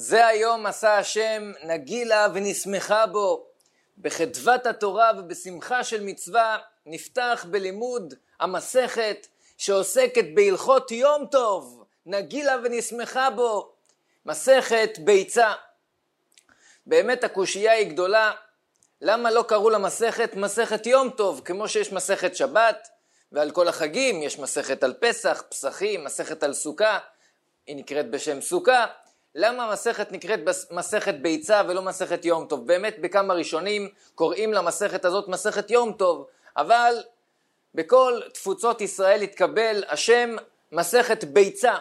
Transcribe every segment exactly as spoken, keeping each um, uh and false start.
זה היום עשה השם, נגילה ונשמחה בו. בחדוות התורה ובשמחה של מצווה נפתח בלימוד המסכת שעוסקת בהלכות יום טוב, נגילה ונשמחה בו, מסכת ביצה. באמת הקושייה היא גדולה, למה לא קראו למסכת מסכת יום טוב, כמו שיש מסכת שבת, ועל כל החגים יש מסכת על פסח, פסחים, מסכת על סוכה, היא נקראת בשם סוכה. למה המסכת נקראת מסכת ביצה ולא מסכת יום טוב? באמת בכמה ראשונים קוראים למסכת הזאת מסכת יום טוב, אבל בכל תפוצות ישראל התקבל השם מסכת ביצה.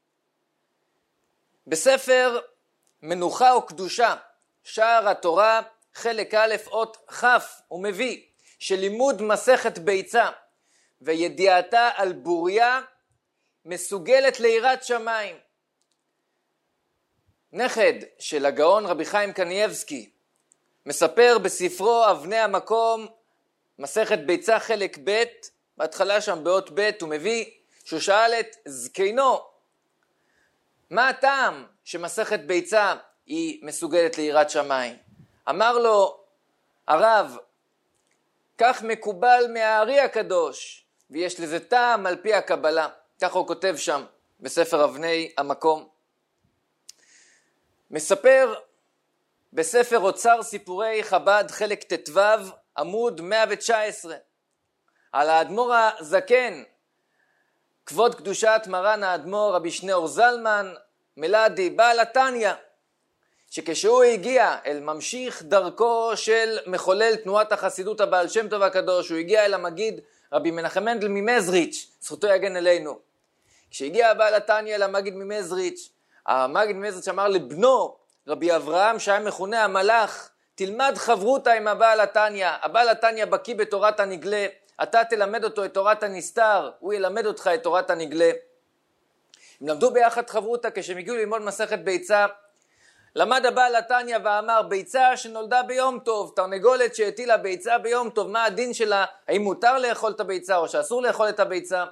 בספר מנוחה וקדושה, שער התורה, חלק א' אות כ', הוא מביא שלימוד מסכת ביצה וידיעתה על בוריה מסוגלת ליראת שמיים. נכד של הגאון רבי חיים קניאבסקי מספר בספרו אבני המקום מסכת ביצה חלק ב', בהתחלה שם באות ב', הוא מביא שהוא שאל את זקנו מה הטעם שמסכת ביצה היא מסוגלת ליראת שמיים. אמר לו הרב, כך מקובל מהארי הקדוש ויש לזה טעם על פי הקבלה. כך הוא כותב שם בספר אבני המקום. מספר בספר אוצר סיפורי חב"ד חלק ט"ו עמוד מאה ותשע עשרה על האדמו"ר הזקן כבוד קדושת מרן האדמו"ר רבי שניאור זלמן מלאדי בעל התניא, שכשהוא הגיע אל ממשיך דרכו של מחולל תנועת החסידות הבעל שם טוב הקדוש, הוא הגיע אל המגיד רבי מנחם מנדל ממזריץ', זכותו יגן עלינו. כשהגיע הבעל התניא אל המגיד ממזריץ', המגיד ממזריץ' אמר לבנו רבי אברהם שהיה מכונה המלאך, תלמד חברותה עם הבעל התניא, הבעל התניא בקיא בתורת הנגלה, אתה תלמד אותו את תורת הנסתר, הוא ילמד אותך את תורת הנגלה. הם למדו ביחד חברותה. כשהם הגיעו ללמוד מסכת ביצה, למד הבעל התניא ואמר, ביצה שנולדה ביום טוב, תרנגולת שהטילה ביצה ביום טוב, מה הדין שלה? האם מותר לאכול את הביצה או שאסור לאכול את הביצה?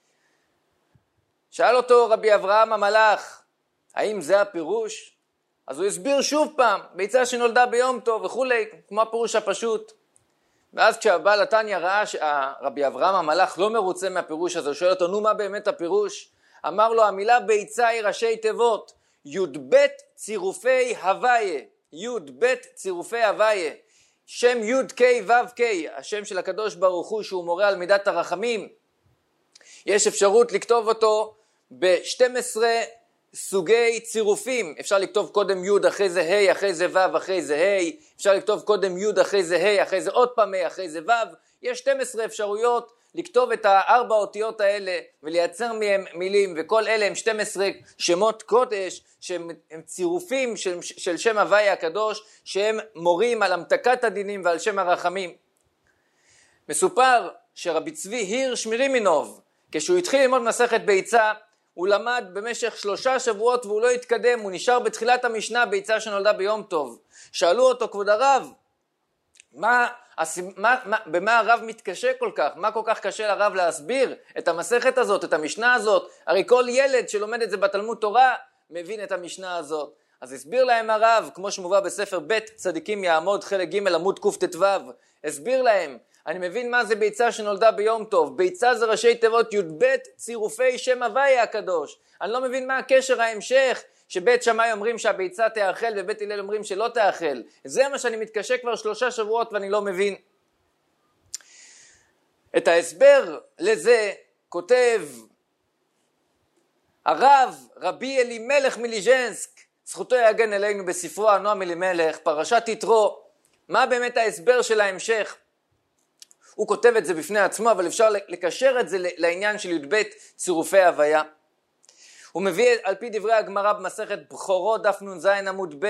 שאל אותו רבי אברהם המלאך, האם זה הפירוש? אז הוא הסביר שוב פעם, ביצה שנולדה ביום טוב וכולי, כמו הפירוש הפשוט. ואז כשהבעל התניא ראה שרבי אברהם המלאך לא מרוצה מהפירוש הזה, הוא שואל אותו, נו מה באמת הפירוש? אמר לו, המילה ביצה היא ראשי תיבות, י"ב צירופי הוויה, י"ב צירופי הוויה, שם י' ק' ו' ק', השם של הקדוש ברוך הוא שהוא מורה על מידת הרחמים. יש אפשרות לכתוב אותו ב-שנים עשר סוגי צירופים, אפשר לכתוב קודם י' אחרי זה ה' אחרי זה ו' אחרי זה ה', אפשר לכתוב קודם י' אחרי זה ה' אחרי זה עוד פעם ה' אחרי זה ו', יש שתים עשרה אפשרויות לכתוב את הארבע אותיות האלה ולייצר מהם מילים, וכל אלה הם שתים עשרה שמות קודש שהם צירופים של, של שם הוויה הקדוש שהם מורים על המתקת הדינים ועל שם הרחמים. מסופר שרבי צבי הירש מרימינוב, כשהוא התחיל ללמוד מסכת ביצה, הוא למד במשך שלושה שבועות והוא לא התקדם, הוא נשאר בתחילת המשנה ביצה שנולדה ביום טוב. שאלו אותו, כבוד הרב, מה, מה, מה, במה הרב מתקשה כל כך? מה כל כך קשה לרב להסביר את המסכת הזאת, את המשנה הזאת? הרי כל ילד שלומד את זה בתלמוד תורה מבין את המשנה הזאת. אז הסביר להם הרב, כמו שמובא בספר ב' צדיקים יעמוד חלק ג' עמוד קט"ו, הסביר להם, אני מבין מה זה ביצה שנולדה ביום טוב. ביצה זה ראשי תיבות י"ב צירופי שם הוויה הקדוש. אני לא מבין מה הקשר ההמשך שבית שמאי אומרים שהביצה תאכל ובית הלל אומרים שלא תאכל. זה מה שאני מתקשה כבר שלושה שבועות ואני לא מבין. את ההסבר לזה כותב הרב רבי אלימלך מליז'נסק, זכותו יגן עלינו, בספרו הנועם אלימלך, פרשת יתרו. מה באמת ההסבר של ההמשך? הוא כותב את זה בפני עצמו, אבל אפשר לקשר את זה לעניין של י"ב צירופי הוויה. הוא מביא על פי דברי הגמרא במסכת בכורות דף נ"ז עמוד ב',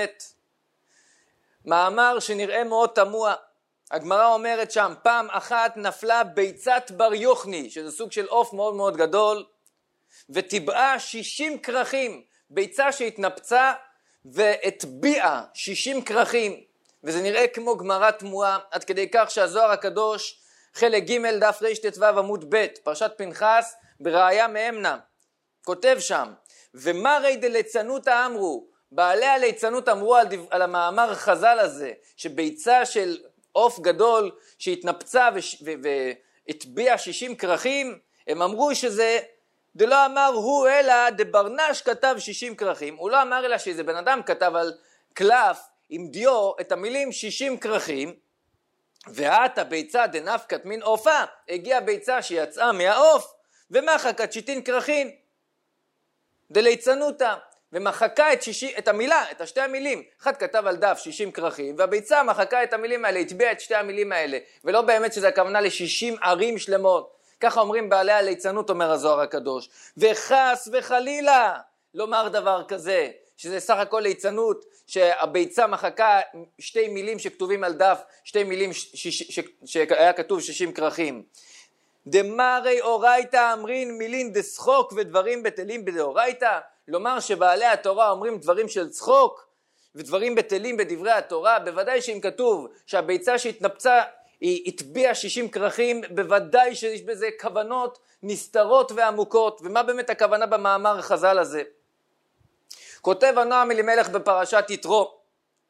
מאמר שנראה מאוד תמוה. הגמרא אומרת שם, פעם אחת נפלה ביצת בר יוחני, שזה סוג של עוף מאוד מאוד גדול, וטבעה שישים כרכים, ביצה שהתנפצה והטביעה שישים כרכים, וזה נראה כמו גמרא תמוה, עד כדי כך שהזוהר הקדוש חלק ג' דף רט"ו עמוד ב', פרשת פנחס בראיה מאמנה, כותב שם, ומרי דליצנותא אמרו, בעלי הליצנות אמרו על, דו, על המאמר חז"ל הזה, שביצה של עוף גדול שהתנפצה והטביע שישים כרכים, הם אמרו שזה, דלא אמר הוא אלא דברנש כתב שישים כרכים, הוא לא אמר אלא שאיזה בן אדם כתב על קלף עם דיו את המילים שישים כרכים, והת הביצה דנפקת מן עופה, הגיעה ביצה שיצאה מהעוף, ומחקת שיטין כרכים, דליצנותה, ומחקה את, שישי, את המילה, את השתי המילים. אחד כתב על דף שישים כרכים, והביצה מחקה את המילים האלה, התביעה את שתי המילים האלה, ולא באמת שזה הכוונה לשישים ערים שלמות. ככה אומרים בעלי הליצנות, אומר הזוהר הקדוש. וחס וחלילה לומר דבר כזה, שזה סך הכל ליצנות, שהביצה מחקה שתי מילים שכתובים על דף, שתי מילים שיש, ש, שהיה כתוב שישים כרכים. דמרי אורייתא אמרין מילין דשחוק ודברים בטלים בדאורייתא, לומר שבעלי התורה אומרים דברים של צחוק ודברים בטלים בדברי התורה, בוודאי שאם כתוב שהביצה שהתנפצה היא הטביעה שישים כרכים, בוודאי שיש בזה כוונות נסתרות ועמוקות. ומה באמת הכוונה במאמר חז"ל הזה? כותב הנועם אלימלך בפרשת יתרו,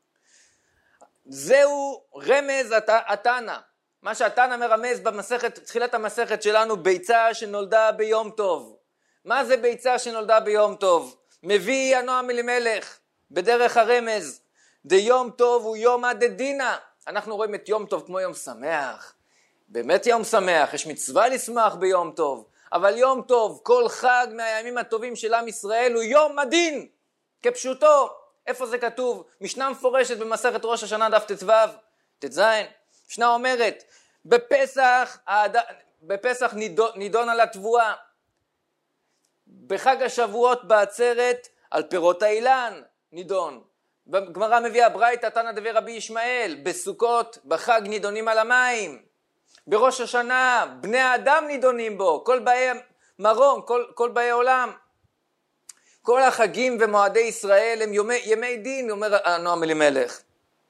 זהו רמז התנא, מה שהתנא מרמז במסכת, תחילת המסכת שלנו, ביצה שנולדה ביום טוב. מה זה ביצה שנולדה ביום טוב? מביא הנועם אלימלך בדרך הרמז, דיום טוב הוא יום הדדינא. אנחנו רואים את יום טוב כמו יום שמח, באמת יום שמח, יש מצווה לשמח ביום טוב, אבל יום טוב, כל חג מהימים הטובים של עם ישראל הוא יום הדין, כפשוטו. איפה זה כתוב? משנה מפורשת במסכת ראש השנה דף ט"ו, ט"ז, משנה אומרת, בפסח, בפסח נידון, נידון על התבואה, בחג השבועות בעצרת על פירות האילן נידון, בגמרא מביאה ברייתא תנא דבי רבי ישמעאל, בסוכות בחג נידונים על המים, בראש השנה בני האדם נידונים בו, כל באי מרום, כל, כל באי עולם. כל החגים ומועדי ישראל הם ימי, ימי דין, אומר הנועם אלימלך.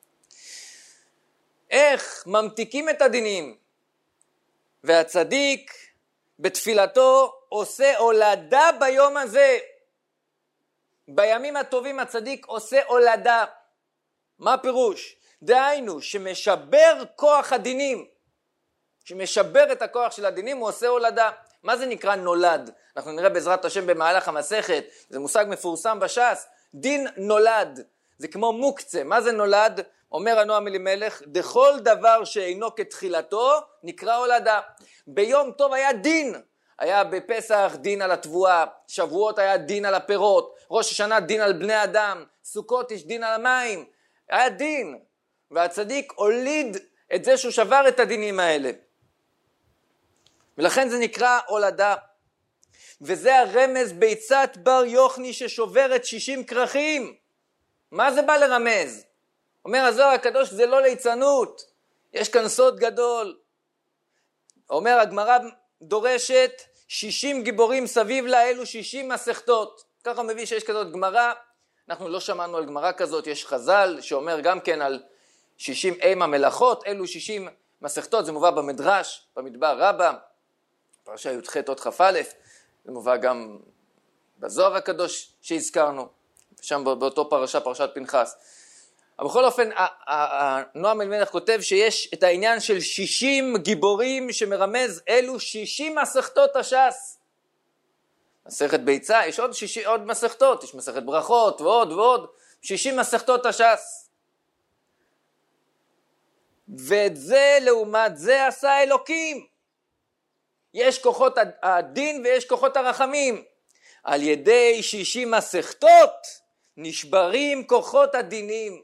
איך ממתיקים את הדינים? והצדיק בתפילתו עושה הולדה ביום הזה. בימים הטובים הצדיק עושה הולדה. מה הפירוש? דהיינו שמשבר כוח הדינים, שמשבר את הכוח של הדינים, הוא עושה הולדה. מה זה נקרא נולד? אנחנו נראה בעזרת השם במהלך המסכת, זה מושג מפורסם בש"ס, דין נולד, זה כמו מוקצה. מה זה נולד? אומר הנועם אלימלך, דכל דבר שאינו כתחילתו נקרא הולדה. ביום טוב היה דין, היה בפסח דין על התבואה, שבועות היה דין על הפירות, ראש השנה דין על בני אדם, סוכות יש דין על המים, היה דין, והצדיק הוליד את זה שהוא שבר את הדינים האלה, ולכן זה נקרא הולדה. וזה הרמז ביצת בר יוחני ששוברת שישים כרכים. מה זה בא לרמז? אומר הזוהר הקדוש, זה לא ליצנות, יש כאן סוד גדול. אומר הגמרא דורשת שישים גיבורים סביב לה, אלו שישים מסכתות. ככה מביא שיש כזאת גמרא, אנחנו לא שמענו על גמרא כזאת, יש חז"ל שאומר גם כן על שישים אימה מלאכות, אלו שישים מסכתות, זה מובא במדרש, במדבר רבה, פרשה י"ח אות כ"א, זה מובא גם בזוהר הקדוש שהזכרנו, שם באותו פרשה, פרשת פנחס. אבל בכל אופן, הנועם אלימלך כותב שיש את העניין של שישים גיבורים שמרמז אלו שישים מסכתות הש"ס. מסכת ביצה, יש עוד, שישי, עוד מסכתות, יש מסכת ברכות ועוד ועוד, שישים מסכתות הש"ס. ואת זה לעומת זה עשה אלוקים. יש כוחות הדין ויש כוחות הרחמים. על ידי שישים מסכתות נשברים כוחות הדינים.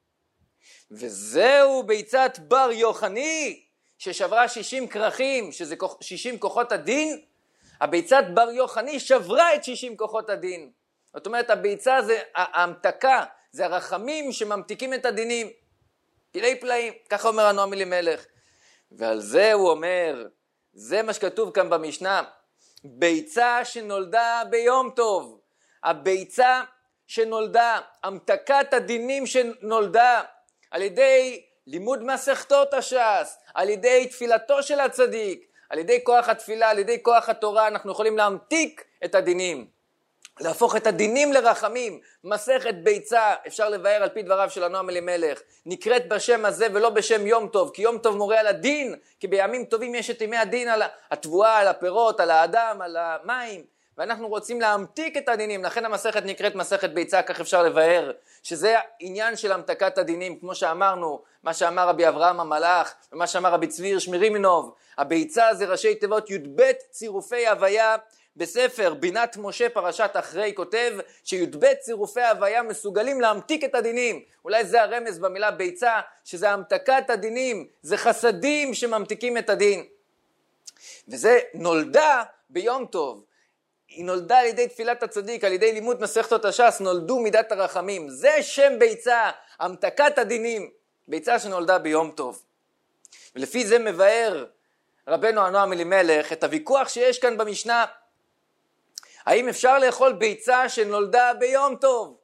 וזהו ביצת בר יוחני ששברה שישים כרכים, שזה שישים כוחות הדין. הביצת בר יוחני שברה את שישים כוחות הדין. זאת אומרת, הביצה זה ההמתקה, זה הרחמים שממתיקים את הדינים. פלאי פלאים, ככה אומר הנועם אלימלך. ועל זה הוא אומר, זה מה שכתוב כאן במשנה, ביצה שנולדה ביום טוב. הביצה שנולדה, המתקת הדינים שנולדה, על ידי לימוד מסכתות הש"ס, על ידי תפילתו של הצדיק, על ידי כוח התפילה, על ידי כוח התורה, אנחנו יכולים להמתיק את הדינים. להפוך את הדינים לרחמים. מסכת ביצה, אפשר לבאר על פי דבריו של הנועם אלימלך, נקראת בשם הזה ולא בשם יום טוב, כי יום טוב מורה על הדין, כי בימים טובים יש את ימי הדין על התבואה, על הפירות, על האדם, על המים, ואנחנו רוצים להמתיק את הדינים, לכן המסכת נקראת מסכת ביצה, כך אפשר לבאר, שזה העניין של המתקת הדינים, כמו שאמרנו, מה שאמר רבי אברהם המלאך, ומה שאמר רבי צבי הירש מרימנוב, הביצה זה ראשי תיבות י"ב צירופי הוויה, בספר בינת משה פרשת אחרי כותב שי"ב צירופי הוויה מסוגלים להמתיק את הדינים. אולי זה הרמז במילה ביצה, שזה המתקת הדינים, זה חסדים שממתיקים את הדין. וזה נולדה ביום טוב. היא נולדה על ידי תפילת הצדיק, על ידי לימוד מסכתות הש"ס, נולדו מידת הרחמים. זה שם ביצה, המתקת הדינים, ביצה שנולדה ביום טוב. ולפי זה מבאר רבנו הנועם אלימלך את הוויכוח שיש כאן במשנה, האם אפשר לאכול ביצה שנולדה ביום טוב?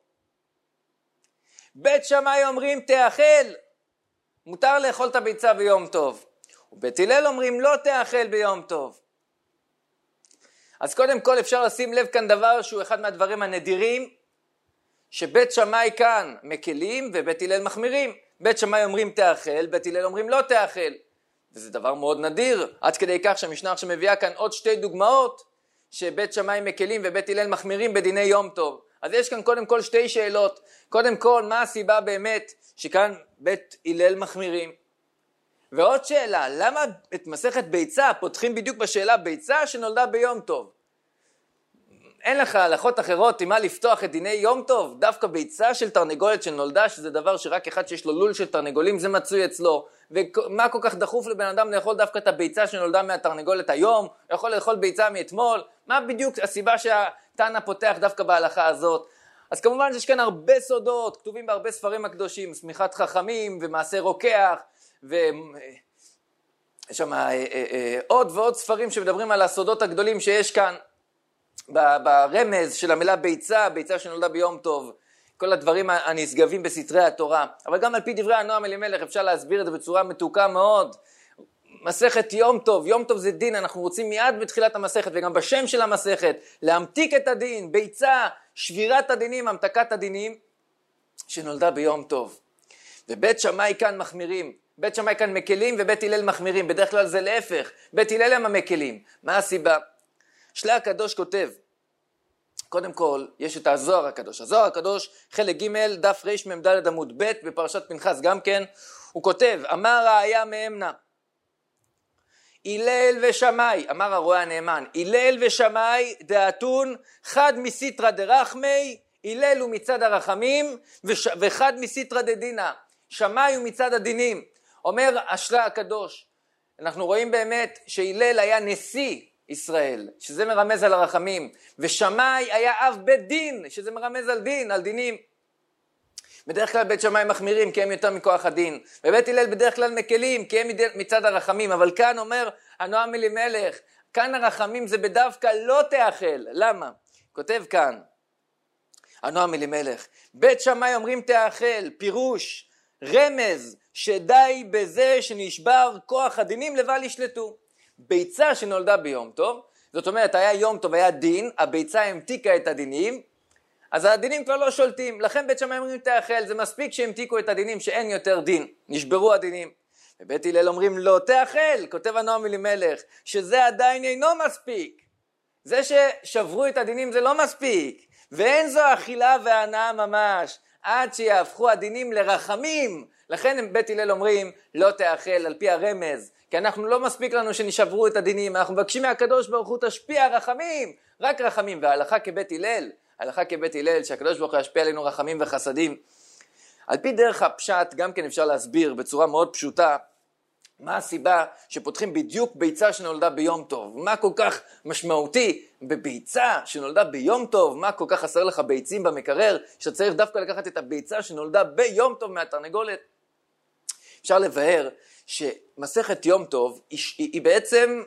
בית שמאי אומרים תאכל, מותר לאכול את הביצה ביום טוב. ובית הלל אומרים לא תאכל ביום טוב. אז קודם כל אפשר לשים לב כאן דבר שהוא אחד מהדברים הנדירים, שבית שמאי כאן מקלים ובית הלל מחמירים. בית שמאי אומרים תאכל, בית הלל אומרים לא תאכל. וזה דבר מאוד נדיר, עד כדי כך שהמשנה עכשיו מביאה כאן עוד שתי דוגמאות, שבית שמאי מקלים ובית הלל מחמירים בדיני יום טוב. אז יש כאן קודם כל שתי שאלות. קודם כל, מה הסיבה באמת שכאן בית הלל מחמירים? ועוד שאלה, למה את מסכת ביצה פותחים בדיוק בשאלה ביצה שנולדה ביום טוב? אין לך הלכות אחרות עם מה לפתוח את דיני יום טוב? דווקא ביצה של תרנגולת שנולדה, שזה דבר שרק אחד שיש לו לול של תרנגולים זה מצוי אצלו. ומה כל כך דחוף לבן אדם לאכול דווקא את הביצה שנולדה מהתרנגולת היום? יכול לאכול ביצה מאתמול? מה בדיוק הסיבה שהתנא פותח דווקא בהלכה הזאת? אז כמובן שיש כאן הרבה סודות, כתובים בהרבה ספרים הקדושים, סמיכת חכמים ומעשה רוקח, ויש שם עוד ועוד ספרים שמדברים על הסודות הגדולים שיש כאן, ברמז של המילה ביצה, ביצה שנולדה ביום טוב, כל הדברים הנשגבים בסתרי התורה. אבל גם על פי דברי הנועם אלימלך אפשר להסביר את זה בצורה מתוקה מאוד. מסכת יום טוב, יום טוב זה דין, אנחנו רוצים מיד בתחילת המסכת וגם בשם של המסכת להמתיק את הדין, ביצה, שבירת הדינים, המתקת הדינים שנולדה ביום טוב. ובית שמאי כאן מחמירים, בית שמאי כאן מקלים ובית הלל מחמירים, בדרך כלל זה להפך, בית הלל הם המקלים. מה הסיבה? שלה הקדוש כותב, קודם כל יש את הזוהר הקדוש, הזוהר הקדוש חלק ג' דף רמ"ד עמוד ב' בפרשת פנחס גם כן, הוא כותב, אמר ראיה מאמנה, הלל ושמאי, אמר הרואה הנאמן, הלל ושמאי דאתון חד מסיטרא דרחמי, הלל הוא מצד הרחמים וש... וחד מסיטרא דדינא, שמאי הוא מצד הדינים. אומר השלה הקדוש, אנחנו רואים באמת שהלל היה נשיא ישראל, שזה מרמז על הרחמים, ושמאי היה אב בית דין, שזה מרמז על דין, על דינים. בדרך כלל בית שמאי מחמירים כי הם יותר מכוח הדין, ובית הלל בדרך כלל מקלים כי הם מצד הרחמים, אבל כאן אומר הנועם אלימלך, כאן הרחמים זה בדווקא לא תאכל. למה? כותב כאן הנועם אלימלך, בית שמאי אומרים תאכל, פירוש, רמז, שדי בזה שנשבר כוח הדינים לבל ישלטו. ביצה שנולדה ביום טוב, זאת אומרת היה יום טוב, היה דין, הביצה המתיקה את הדינים, אז הדינים כבר לא שולטים, לכן בית שמאי אומרים תאכל, זה מספיק שהמתיקו את הדינים שאין יותר דין, נשברו הדינים. ובית הלל אומרים לא תאכל, כותב הנועם אלימלך, שזה עדיין אינו מספיק, זה ששברו את הדינים זה לא מספיק, ואין זו אכילה והנאה ממש, עד שיהפכו הדינים לרחמים, לכן בית הלל אומרים לא תאכל על פי הרמז, כי אנחנו לא מספיק לנו שנשברו את הדינים, אנחנו מבקשים מהקדוש ברוך הוא תשפיע רחמים, רק רחמים, וההלכה כבית הלל, ההלכה כבית הלל שהקדוש ברוך הוא ישפיע עלינו רחמים וחסדים. על פי דרך הפשט גם כן אפשר להסביר בצורה מאוד פשוטה, מה הסיבה שפותחים בדיוק ביצה שנולדה ביום טוב, מה כל כך משמעותי בביצה שנולדה ביום טוב, מה כל כך חסר לך ביצים במקרר, שאתה צריך דווקא לקחת את הביצה שנולדה ביום טוב מהתרנגולת. אפשר לבאר שמסכת יום טוב היא, היא בעצם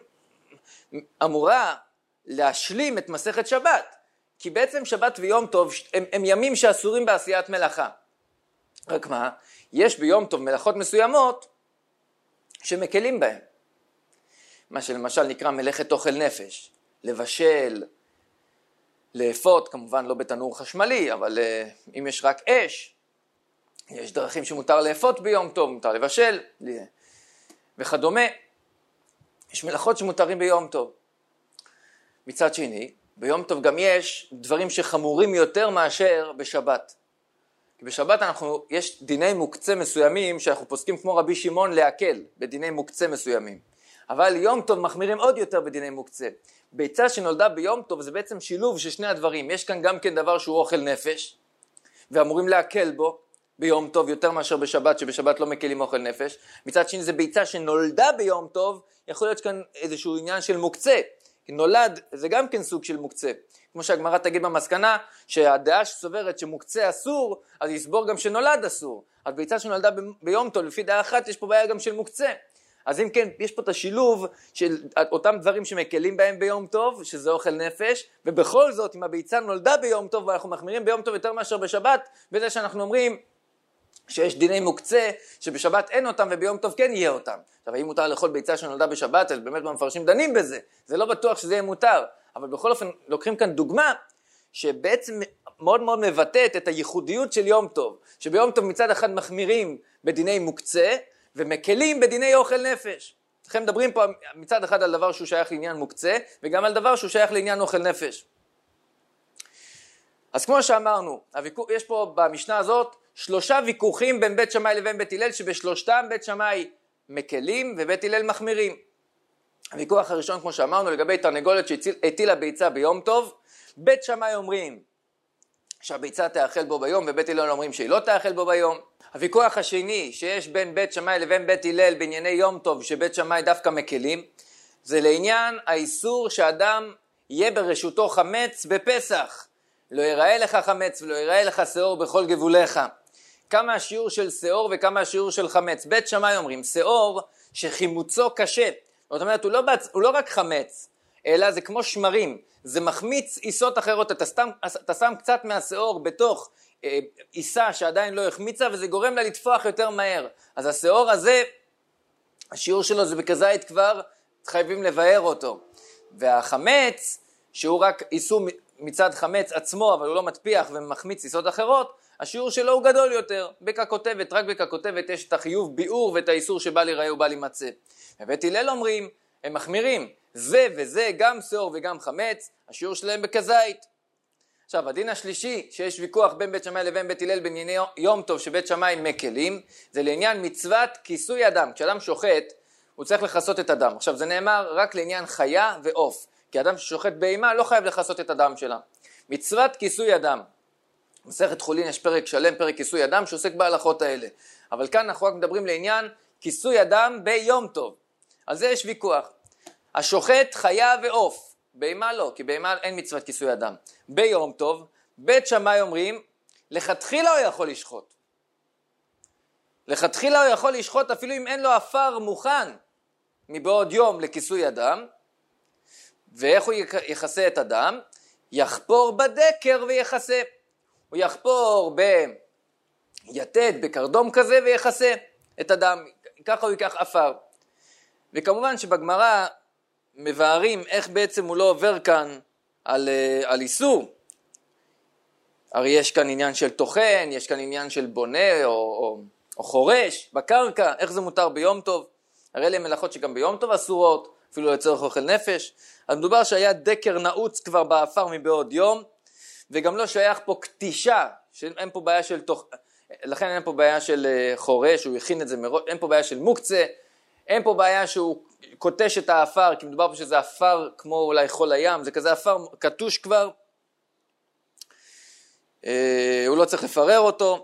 אמורה להשלים את מסכת שבת, כי בעצם שבת ויום טוב הם, הם ימים שאסורים בעשיית מלאכה. רק מה, יש ביום טוב מלאכות מסוימות שמקלים בהם. מה שלמשל נקרא מלאכת אוכל נפש, לבשל, לאפות, כמובן לא בתנור חשמלי, אבל uh, אם יש רק אש, יש דרכים שמותר לאפות ביום טוב, מותר לבשל וכדומה. יש מלאכות שמותרים ביום טוב. מצד שני, ביום טוב גם יש דברים שחמורים יותר מאשר בשבת. כי בשבת אנחנו, יש דיני מוקצה מסוימים שאנחנו פוסקים כמו רבי שמעון להקל בדיני מוקצה מסוימים. אבל יום טוב מחמירים עוד יותר בדיני מוקצה. ביצה שנולדה ביום טוב זה בעצם שילוב של שני הדברים. יש כאן גם כן דבר שהוא אוכל נפש, ואמורים להקל בו ביום טוב יותר מאשר בשבת, שבשבת לא מקלים אוכל נפש. מצד שני זה ביצה שנולדה ביום טוב, יכול להיות כאן איזשהו עניין של מוקצה. כי נולד זה גם כן סוג של מוקצה. כמו שהגמרא תגיד במסקנה, שהדעה שסוברת שמוקצה אסור, אז יסבור גם שנולד אסור. אז ביצה שנולדה ב- ביום טוב, לפי דעה אחת, יש פה בעיה גם של מוקצה. אז אם כן, יש פה את השילוב של אותם דברים שמקלים בהם ביום טוב, שזה אוכל נפש, ובכל זאת, אם הביצה נולדה ביום טוב, ואנחנו מחמירים ביום טוב יותר מאשר בשבת, בזה שאנחנו אומרים שיש דיני מוקצה, שבשבת אין אותם, וביום טוב כן יהיה אותם. עכשיו, האם מותר לאכול ביצה שנולדה בשבת, אז באמת במפרשים דנים בזה. זה לא בטוח שזה יהיה מותר, אבל בכל אופן, לוקחים כאן דוגמה, שבעצם מאוד מאוד מבטאת את הייחודיות של יום טוב, שביום טוב מצד אחד מחמירים בדיני מוקצה, ומקלים בדיני אוכל נפש. לכן מדברים פה מצד אחד על דבר שהוא שייך לעניין מוקצה, וגם על דבר שהוא שייך לעניין אוכל נפש. אז כמו שאמרנו, יש פה במשנה הזאת שלושה ויכוחים בין בית שמאי לבין בית הלל, שבשלושתם בית שמאי מקלים ובית הלל מחמירים. הוויכוח הראשון, כמו שאמרנו, לגבי תרנגולת שהטילה ביצה ביום טוב, בית שמאי אומרים שהביצה תאכל בו ביום, ובית הלל אומרים שהיא לא תאכל בו ביום. הוויכוח השני שיש בין בית שמאי לבין בית הלל בענייני יום טוב, שבית שמאי דווקא מקלים, זה לעניין האיסור שאדם יהיה ברשותו חמץ בפסח. לא יראה לך חמץ ולא יראה לך שאור בכל גבוליך. כמה השיעור של שאור וכמה השיעור של חמץ. בית שמאי אומרים, שאור שחימוצו קשה. זאת אומרת, הוא לא, בצ... הוא לא רק חמץ, אלא זה כמו שמרים. זה מחמיץ עיסות אחרות. אתה, סתם, אתה שם קצת מהשאור בתוך אה, עיסה שעדיין לא החמיצה, וזה גורם לה לתפוח יותר מהר. אז השאור הזה, השיעור שלו זה בכזית כבר, חייבים לבאר אותו. והחמץ, שהוא רק איסור מצד חמץ עצמו, אבל הוא לא מטפיח ומחמיץ עיסות אחרות, השיעור שלו הוא גדול יותר. בככותבת, רק בככותבת יש את החיוב ביאור ואת האיסור שבא להיראה ובא להימצא. ובית הלל אומרים, הם מחמירים, זה וזה, גם שאור וגם חמץ, השיעור שלהם בכזית. עכשיו, הדין השלישי, שיש ויכוח בין בית שמאי לבין בית הלל בענייני יום טוב שבית שמאי מקלים, זה לעניין מצוות כיסוי אדם. כשאדם שוחט, הוא צריך לכסות את הדם. עכשיו, זה נאמר רק לעניין חיה ועוף, כי אדם ששוחט בהמה לא חייב לכסות את הדם שלה. מצוות כיסוי אדם. מסכת חולין יש פרק שלם, פרק כיסוי אדם, שעוסק בהלכות האלה. אבל כאן אנחנו רק מדברים לעניין כיסוי אדם ביום טוב. על זה יש ויכוח. השוחט חיה ועוף, בהמה לא, כי בהמה אין מצוות כיסוי אדם. ביום טוב, בית שמאי אומרים, לכתחילה הוא יכול לשחוט. לכתחילה הוא יכול לשחוט אפילו אם אין לו אפר מוכן מבעוד יום לכיסוי אדם. ואיך הוא יכסה את הדם? יחפור בדקר ויכסה. הוא יחפור ביתד, בקרדום כזה ויכסה את הדם. ככה הוא ייקח אפר. וכמובן שבגמרא מבארים איך בעצם הוא לא עובר כאן על, על איסור. הרי יש כאן עניין של תוכן, יש כאן עניין של בונה או, או, או חורש בקרקע, איך זה מותר ביום טוב. הרי אלה מלאכות שגם ביום טוב אסורות, אפילו לצורך אוכל נפש. אז מדובר שהיה דקר נעוץ כבר באפר מבעוד יום, וגם לא שייך פה קטישה, שאין פה בעיה של תוך... לכן אין פה בעיה של חורש, הוא הכין את זה מראש, אין פה בעיה של מוקצה, אין פה בעיה שהוא קוטש את האפר, כי מדובר פה שזה אפר כמו אולי חול הים, זה כזה אפר קטוש כבר, אה, הוא לא צריך לפרר אותו,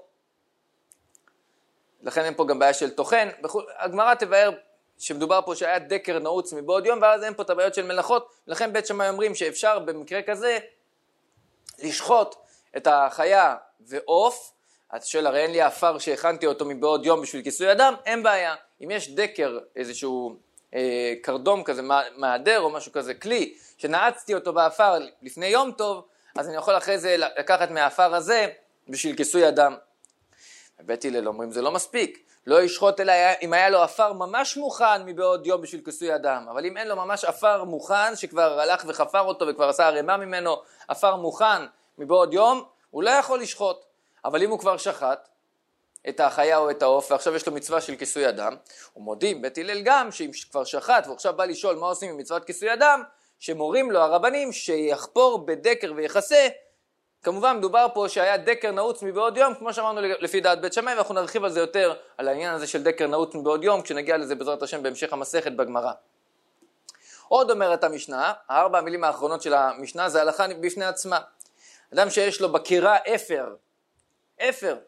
לכן אין פה גם בעיה של תוכן. הגמרא תבאר שמדובר פה שהיה דקר נעוץ מבעוד יום, ואז אין פה את הבעיות של מלאכות, לכן בית שמאי אומרים שאפשר במקרה כזה לשחוט את החיה ועוף. אז שואל, הרי אין לי אפר שהכנתי אותו מבעוד יום בשביל כיסוי אדם, אין בעיה. אם יש דקר, איזשהו אה, קרדום כזה, מעדר או משהו כזה, כלי, שנעצתי אותו באפר לפני יום טוב, אז אני יכול אחרי זה לקחת מהאפר הזה בשביל כיסוי אדם. בית הלל אומרים זה לא מספיק, לא ישחוט אלא אם היה לו אפר ממש מוכן מבעוד יום בשביל כיסוי אדם, אבל אם אין לו ממש אפר מוכן שכבר הלך וחפר אותו וכבר עשה ערימה ממנו, אפר מוכן מבעוד יום, הוא לא יכול לשחוט. אבל אם הוא כבר שחט את החיה או את העוף ועכשיו יש לו מצווה של כיסוי אדם, הוא מודים בית הלל גם שאם כבר שחט ועכשיו בא לשאול מה עושים עם מצוות כיסוי אדם, שמורים לו הרבנים שיחפור בדקר ויחסה. כמובן מדובר פה שהיה דקר נעוץ מבעוד יום, כמו שאמרנו לפי דעת בית שמאי, ואנחנו נרחיב על זה יותר, על העניין הזה של דקר נעוץ מבעוד יום, כשנגיע לזה בעזרת השם בהמשך המסכת בגמרא. עוד אומרת המשנה, הארבע המילים האחרונות של המשנה זה הלכה בפני עצמה. אדם שיש לו בקירה אפר, אפר,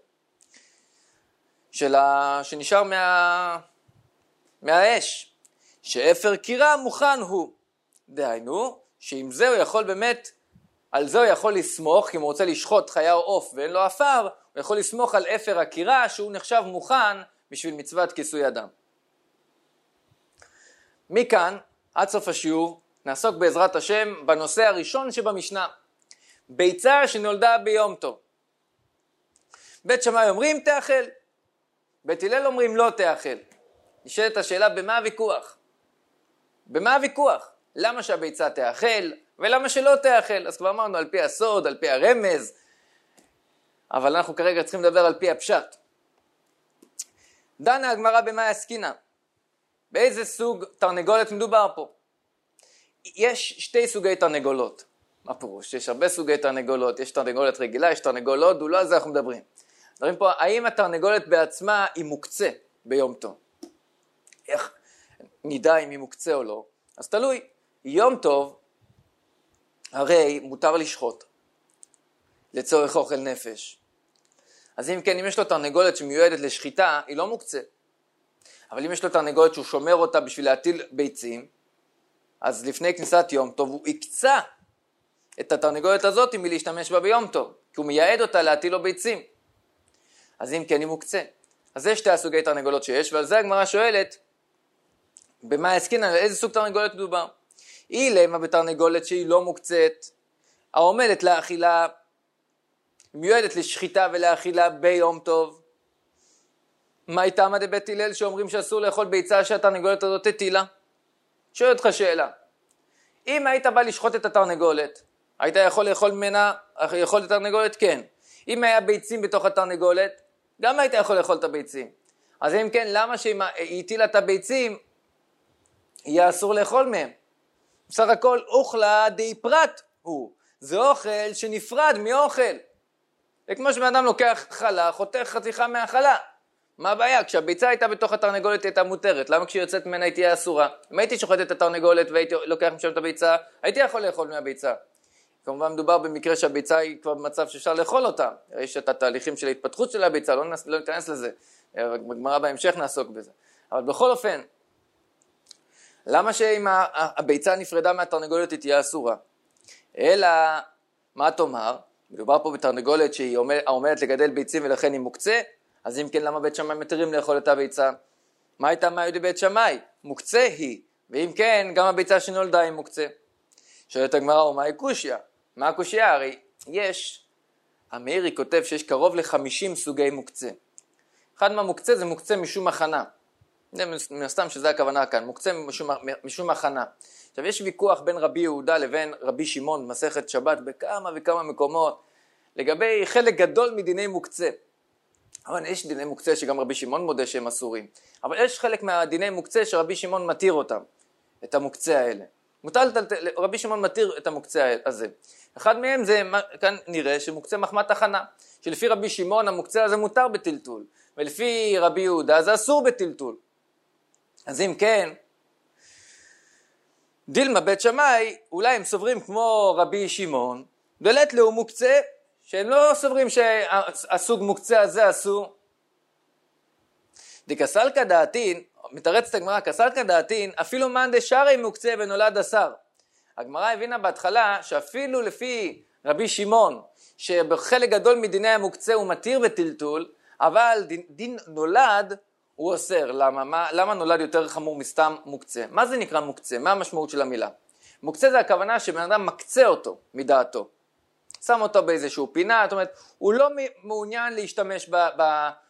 של ה... שנשאר מה... מהאש, שאפר קירה מוכן הוא. דהיינו, שעם זה הוא יכול באמת, על זה הוא יכול לסמוך, כי אם הוא רוצה לשחוט חיה או עוף ואין לו אפר, הוא יכול לסמוך על אפר הקירה שהוא נחשב מוכן בשביל מצוות כיסוי אדם. מכאן, עד סוף השיעור, נעסוק בעזרת השם בנושא הראשון שבמשנה, ביצה שנולדה ביום טוב. בית שמאי אומרים תאכל, בית הלל אומרים לא תאכל. נשאלת השאלה במה הוויכוח? במה הוויכוח? למה שהביצה תאכל ולמה שלא תאכל? אז כבר אמרנו על פי הסוד, על פי הרמז, אבל אנחנו כרגע צריכים לדבר על פי הפשט. דנה הגמרא במה עסקינן? באיזה סוג תרנגולת מדובר פה? יש שתי סוגי תרנגולות. מה פירוש? יש הרבה סוגי תרנגולות, יש תרנגולת רגילה, יש תרנגולות, לא על זה אנחנו מדברים. מדברים פה, האם התרנגולת בעצמה היא מוקצה ביום טוב? איך נדע אם היא מוקצה או לא? אז תלוי, יום טוב, הרי מותר לשחוט, לצורך אוכל נפש. אז אם כן, אם יש לו תרנגולת שמיועדת לשחיטה, היא לא מוקצה. אבל אם יש לו תרנגולת שהוא שומר אותה בשביל להטיל ביצים, אז לפני כניסת יום טוב הוא יקצה את התרנגולת הזאת מלהשתמש בה ביום טוב, כי הוא מייעד אותה להטיל לו ביצים. אז אם כן, היא מוקצה. אז זה שתי הסוגי תרנגולות שיש, ועל זה הגמרא שואלת, במה עסקינן, על איזה סוג תרנגולת מדובר? היא למה בתרנגולת שהיא לא מוקצת, העומדת לאכילה, מיועדת לשחיטה ולאכילה ביום טוב. מה הייתה עמד בית הלל שאומרים שאסור לאכול ביצה שהתרנגולת הזאת תטילה? שואל אותך שאלה. אם היית בא לשחוט את התרנגולת, היית יכול לאכול ממנה, יכול את התרנגולת? כן. אם היה ביצים בתוך התרנגולת, גם היית יכול לאכול את הביצים. אז אם כן, למה שאם היא הטילה את הביצים, יהיה אסור לאכול מהם? בסך הכל, אוכלה די פרט הוא. זה אוכל שנפרד מאוכל. וכמו שבן אדם לוקח חלה, חותך חתיכה מהחלה. מה הבעיה? כשהביצה הייתה בתוך התרנגולת הייתה מותרת. למה כשהיא יוצאת ממנה היא תהיה אסורה? אם הייתי שוחט את התרנגולת והייתי לוקח משם את הביצה, הייתי יכול לאכול מהביצה. כמובן מדובר במקרה שהביצה היא כבר במצב שאפשר לאכול אותה. יש את התהליכים של ההתפתחות של הביצה, לא, נס, לא ניכנס לזה. בגמרא בהמשך נעסוק בזה. אבל בכל אופן, למה שאם הביצה נפרדה מהתרנגולת היא תהיה אסורה? אלא, מה תאמר? מדובר פה בתרנגולת שהיא עומדת לגדל ביצים ולכן היא מוקצה, אז אם כן, למה בית שמאי מתירים לאכול את הביצה? מה הייתה מה יודעי בית שמאי? מוקצה היא, ואם כן, גם הביצה שנולדה היא מוקצה. שואלת הגמרא, ומה היא קושיה? מה הקושיה? הרי יש, המאירי כותב שיש קרוב ל-חמישים סוגי מוקצה. אחד מהמוקצה זה מוקצה משום הכנה. מן הסתם שזה הכוונה כאן, מוקצה משום, משום הכנה. עכשיו יש ויכוח בין רבי יהודה לבין רבי שמעון במסכת שבת בכמה וכמה מקומות, לגבי חלק גדול מדיני מוקצה. אבל יש דיני מוקצה שגם רבי שמעון מודה שהם אסורים. אבל יש חלק מהדיני מוקצה שרבי שמעון מתיר אותם, את המוקצה האלה. מוטל, רבי שמעון מתיר את המוקצה הזה. אחד מהם זה, כאן נראה שמוקצה מחמת הכנה, שלפי רבי שמעון המוקצה הזה מותר בטלטול, ולפי רבי יהודה זה אסור בטלטול. אז אם כן, דילמה בית שמאי, אולי הם סוברים כמו רבי שמעון, דלת לו מוקצה, שהם לא סוברים שהסוג מוקצה הזה אסור. דקסלקא דעתין, מתרצת הגמרא, קסלקא דעתין, אפילו מאן דשארי מוקצה ונולד אסר. הגמרא הבינה בהתחלה שאפילו לפי רבי שמעון, שבחלק גדול מדיני המוקצה הוא מתיר בטלטול, אבל דין, דין נולד הוא אוסר. למה? מה, למה נולד יותר חמור מסתם מוקצה? מה זה נקרא מוקצה? מה המשמעות של המילה? מוקצה זה הכוונה שבן אדם מקצה אותו מדעתו. שם אותו באיזשהו פינה, זאת אומרת, הוא לא מעוניין להשתמש ב, ב,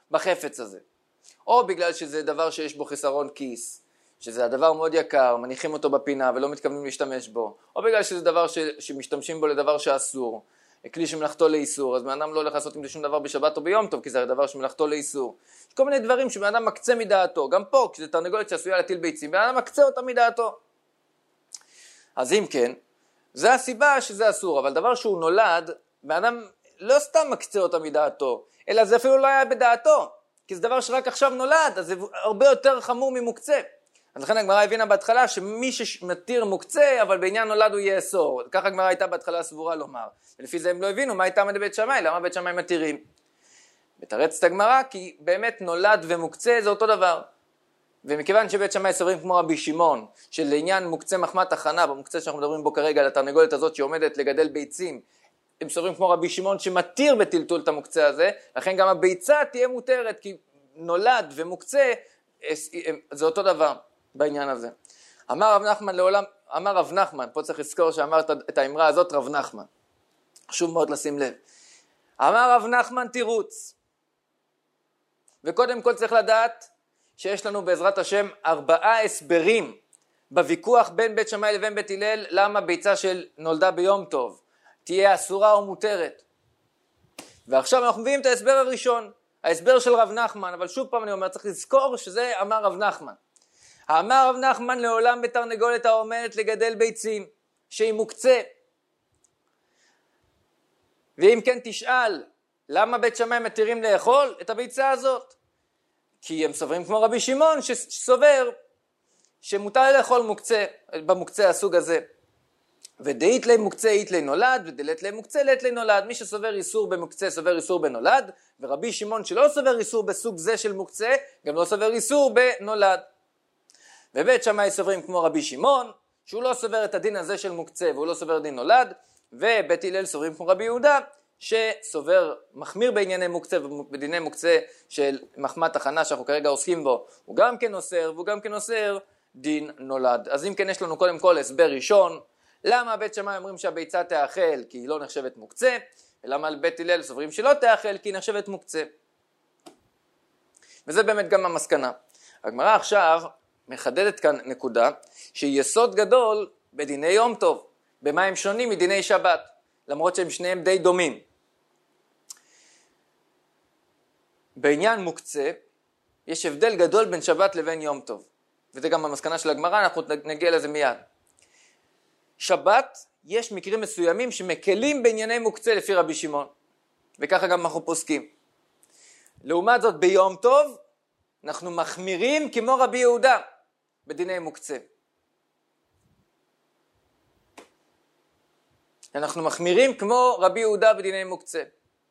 בחפץ הזה. או בגלל שזה דבר שיש בו חסרון כיס, שזה הדבר מאוד יקר, מניחים אותו בפינה ולא מתכוונים להשתמש בו, או בגלל שזה דבר ש... שמשתמשים בו לדבר שאסור, כלי שמלאכתו לאיסור, אז בן אדם לא הולך לעשות עם זה שום דבר בשבת או ביום טוב, כי זה דבר שמלאכתו לאיסור. יש כל מיני דברים שבן אדם מקצה מדעתו, גם פה, כשזה תרנגולת שעשויה להטיל ביצים, בן אדם מקצה אותה מדעתו. אז אם כן, זה הסיבה שזה אסור, אבל דבר שהוא נולד, בן אדם לא סתם מקצה אותה מדעתו, אלא זה אפילו לא היה בדעתו, כי זה דבר שרק עכשיו נולד, אז זה הרבה יותר חמור ממוקצה. אז לכן הגמרא הבינה בהתחלה שמי שמתיר מוקצה, אבל בעניין נולד הוא יאסור. ככה הגמרא הייתה בהתחלה סבורה לומר. ולפי זה הם לא הבינו מה הייתה מבית שמאי, למה בית שמאי מתירים. מתרצת הגמרא כי באמת נולד ומוקצה זה אותו דבר. ומכיוון שבית שמאי סוברים כמו רבי שמעון, שלעניין מוקצה מחמת הכנה, במוקצה שאנחנו מדברים בו כרגע, על התרנגולת הזאת שעומדת לגדל ביצים, הם סוברים כמו רבי שמעון שמתיר בטלטול את המוקצה הזה, לכן גם הביצה תהיה מותרת, כי נולד ומוקצה זה אותו דבר. בעניין הזה. אמר רב נחמן לעולם, אמר רב נחמן, פה צריך לזכור שאמרת את האמרה הזאת רב נחמן. חשוב מאוד לשים לב. אמר רב נחמן תירוץ. וקודם כל צריך לדעת שיש לנו בעזרת השם ארבעה הסברים בוויכוח בין בית שמאי לבין בית הלל, למה ביצה של נולדה ביום טוב תהיה אסורה או מותרת. ועכשיו אנחנו מביאים את ההסבר הראשון, ההסבר של רב נחמן, אבל שוב פעם אני אומר, צריך לזכור שזה אמר רב נחמן. אמר רב נחמן לעולם בתרנגולת העומדת לגדל ביצים שהיא מוקצה. ואם כן תשאל, למה בית שמאי מתירים לאכול את הביצה הזאת? כי הם סוברים כמו רבי שמעון שסובר שמותר לאכול מוקצה, במוקצה הסוג הזה. ודאית לי מוקצה אית לי נולד, ודלת לי מוקצה לית לי נולד. מי שסובר איסור במוקצה סובר איסור בנולד, ורבי שמעון שלא סובר איסור בסוג זה של מוקצה, גם לא סובר איסור בנולד. ובית שמאי סוברים כמו רבי שמעון, שהוא לא סובר את הדין הזה של מוקצה, והוא לא סובר דין נולד, ובית הלל סוברים כמו רבי יהודה, שסובר מחמיר בענייני מוקצה, ובדיני מוקצה של מחמת הכנה שאנחנו כרגע עוסקים בו, הוא גם כן אוסר, והוא גם כן אוסר דין נולד. אז אם כן יש לנו קודם כל הסבר ראשון, למה בית שמאי אומרים שהביצה תאכל כי היא לא נחשבת מוקצה, ולמה בית הלל סוברים שלא תאכל כי היא נחשבת מוקצה. וזה באמת גם המסקנה. הגמרא עכשיו מחדדת כאן נקודה שהיא יסוד גדול בדיני יום טוב, במה הם שונים מדיני שבת, למרות שהם שניהם די דומים. בעניין מוקצה יש הבדל גדול בין שבת לבין יום טוב, וזה גם המסקנה של הגמרא, אנחנו נגיע לזה מיד. שבת יש מקרים מסוימים שמקלים בענייני מוקצה לפי רבי שמעון, וככה גם אנחנו פוסקים. לעומת זאת ביום טוב אנחנו מחמירים כמו רבי יהודה בדיני מוקצה. אנחנו מחמירים כמו רבי יהודה בדיני מוקצה.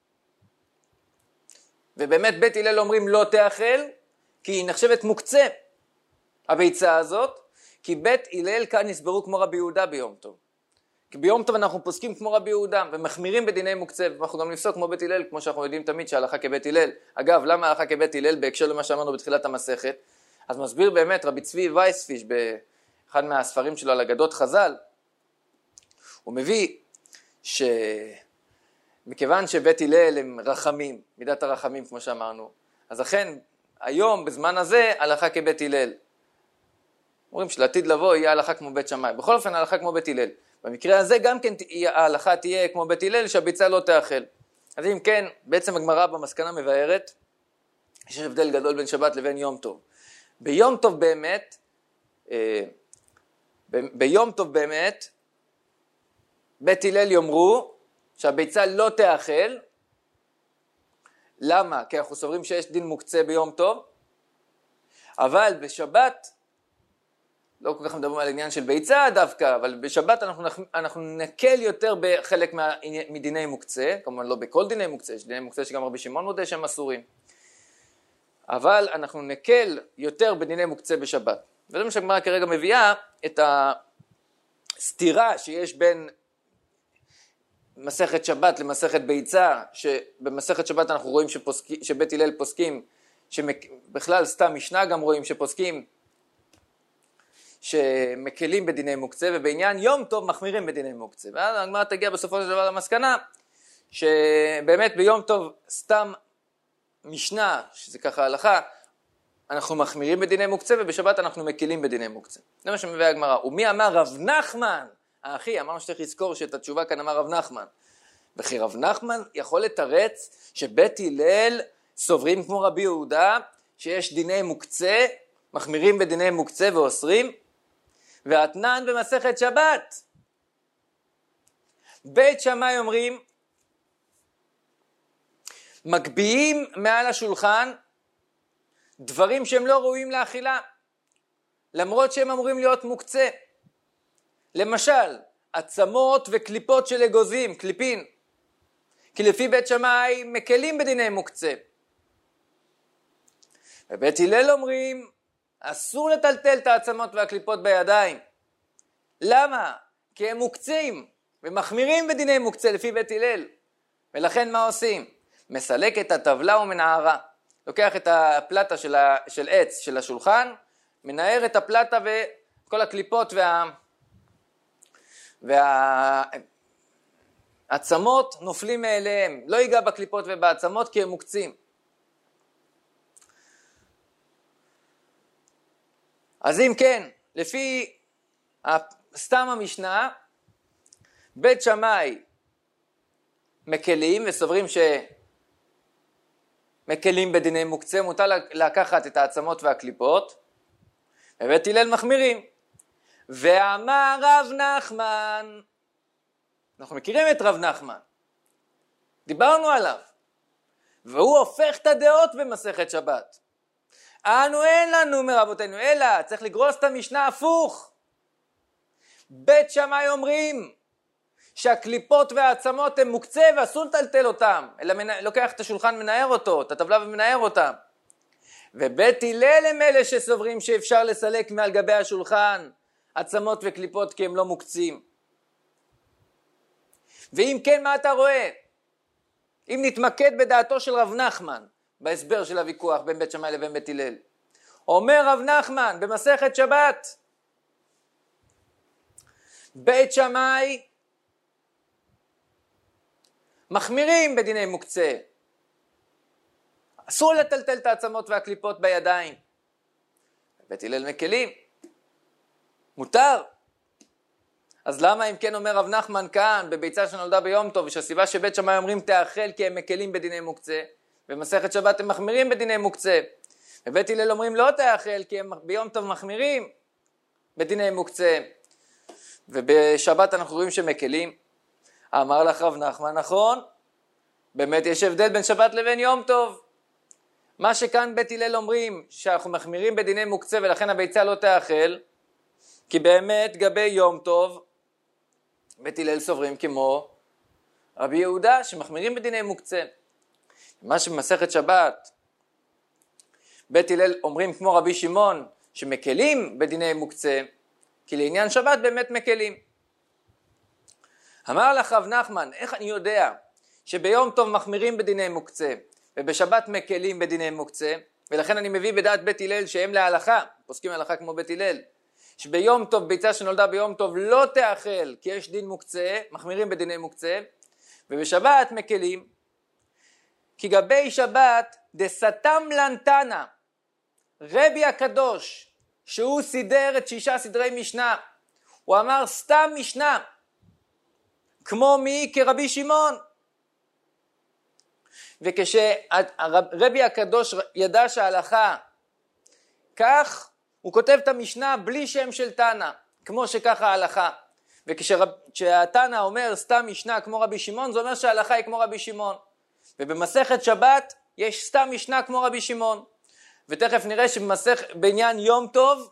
ובאמת בית הלל אומרים לא תאכל, כי היא נחשבת מוקצה, הביצה הזאת, כי בית הלל כאן יסברו כמו רבי יהודה ביום טוב. כי ביום טוב אנחנו פוסקים כמו רבי יהודה, ומחמירים בדיני מוקצה, ואנחנו גם נפסוק כמו בית הלל, כמו שאנחנו יודעים תמיד שההלכה כבית הלל. אגב, למה ההלכה כבית הלל בהקשר למה שאמרנו בתחילת המסכת? אז מסביר באמת רבי צבי וייספיש, באחד מהספרים שלו על אגדות חז"ל, הוא מביא שמכיוון שבית הלל הם רחמים, מידת הרחמים כמו שאמרנו, אז אכן היום בזמן הזה הלכה כבית הלל. אומרים שלעתיד לבוא יהיה הלכה כמו בית שמאי, בכל אופן הלכה כמו בית הלל. במקרה הזה גם כן ההלכה תהיה כמו בית הלל שהביצה לא תאכל. אז אם כן, בעצם הגמרא במסקנה מבארת, יש הבדל גדול בין שבת לבין יום טוב. ביום טוב באמת, אה, ב- ביום טוב באמת, בית הלל יאמרו שהביצה לא תאכל. למה? כי אנחנו סוברים שיש דין מוקצה ביום טוב, אבל בשבת, לא כל כך מדברים על עניין של ביצה דווקא, אבל בשבת אנחנו, אנחנו נקל יותר בחלק מדיני מוקצה, כמובן לא בכל דיני מוקצה, יש דיני מוקצה שגם רבי שמעון מודה שהם אסורים, אבל אנחנו נקל יותר בדיני מוקצה בשבת. וזה מה שהגמרא כרגע מביאה את הסתירה שיש בין מסכת שבת למסכת ביצה, שבמסכת שבת אנחנו רואים שפוסק, שבית הלל פוסקים, שבכלל סתם משנה גם רואים שפוסקים, שמקלים בדיני מוקצה, ובעניין יום טוב מחמירים בדיני מוקצה. ואז הגמרא תגיע בסופו של דבר למסקנה, שבאמת ביום טוב סתם המשנה, שזה ככה הלכה, אנחנו מחמירים בדיני מוקצה, ובשבת אנחנו מקילים בדיני מוקצה. זה מה שמביא הגמרא. ומי אמר? רב נחמן, האחי, אמרנו שצריך לזכור שאת התשובה כאן אמר רב נחמן. וכי רב נחמן יכול לתרץ שבית הלל סוברים כמו רבי יהודה, שיש דיני מוקצה, מחמירים בדיני מוקצה ואוסרים, והתנן במסכת שבת. בית שמאי אומרים, מגביהים מעל השולחן דברים שהם לא ראויים לאכילה, למרות שהם אמורים להיות מוקצה. למשל, עצמות וקליפות של אגוזים, קליפין, כי לפי בית שמאי מקלים בדיני מוקצה. ובית הלל אומרים, אסור לטלטל את העצמות והקליפות בידיים. למה? כי הם מוקצים ומחמירים בדיני מוקצה לפי בית הלל. ולכן מה עושים? מסלק את הטבלה ומנערה. לוקח את הפלטה של, ה... של עץ של השולחן, מנער את הפלטה וכל הקליפות וה... והעצמות נופלים מאליהם. לא ייגע בקליפות ובעצמות כי הם מוקצים. אז אם כן, לפי סתם המשנה, בית שמאי מקלים וסוברים שמקלים בדיני מוקצה, מותר לקחת את העצמות והקליפות, ובית הלל מחמירים. ואמר רב נחמן, אנחנו מכירים את רב נחמן, דיברנו עליו, והוא הופך את הדעות במסכת שבת. אנו אין לנו מרבותינו, אלא צריך לגרוס את המשנה הפוך. בית שמאי אומרים שהקליפות והעצמות הם מוקצה ואסור לטלטל אותם, אלא מנ... לוקח את השולחן מנער אותו, את הטבלה ומנער אותם. ובית הלל הם אלה שסוברים שאפשר לסלק מעל גבי השולחן עצמות וקליפות כי הם לא מוקצים. ואם כן, מה אתה רואה? אם נתמקד בדעתו של רב נחמן, בהסבר של הוויכוח בין בית שמאי לבין בית הלל. אומר רב נחמן במסכת שבת, בית שמאי מחמירים בדיני מוקצה. אסור לטלטל את העצמות והקליפות בידיים. בית הלל מקלים. מותר. אז למה אם כן אומר רב נחמן כאן בביצה שנולדה ביום טוב, ושהסיבה שבית שמאי אומרים תאכל כי הם מקלים בדיני מוקצה, במסכת שבת הם מחמירים בדיני מוקצה, ובית הלל אומרים לא תאכל כי הם ביום טוב מחמירים בדיני מוקצה, ובשבת אנחנו רואים שמקלים. אמר לך רב נחמן, נכון, באמת יש הבדל בין שבת לבין יום טוב. מה שכאן בית הלל אומרים שאנחנו מחמירים בדיני מוקצה ולכן הביצה לא תאכל, כי באמת גבי יום טוב בית הלל סוברים כמו רבי יהודה שמחמירים בדיני מוקצה. מה שבמסכת שבת בית הלל אומרים כמו רבי שמעון שמקלים בדיני מוקצה, כי לעניין שבת באמת מקלים. אמר לך רב נחמן, איך אני יודע שביום טוב מחמירים בדיני מוקצה ובשבת מקלים בדיני מוקצה? ולכן אני מביא בדעת בית הלל שהם להלכה, פוסקים להלכה כמו בית הלל, שביום טוב ביצה שנולדה ביום טוב לא תאכל כי יש דין מוקצה, מחמירים בדיני מוקצה, ובשבת מקלים. כי גבי שבת דסתם לנתנה, רבי הקדוש שהוא סידר את שישה סדרי משנה, הוא אמר סתם משנה כמו מי? כרבי שמעון. וכשרבי הקדוש ידע שההלכה כך, הוא כותב את המשנה בלי שם של תנא, כמו שככה ההלכה. וכשהתנא אומר סתם משנה כמו רבי שמעון, זה אומר שההלכה היא כמו רבי שמעון. ובמסכת שבת יש סתם משנה כמו רבי שמעון. ותכף נראה שבעניין יום טוב,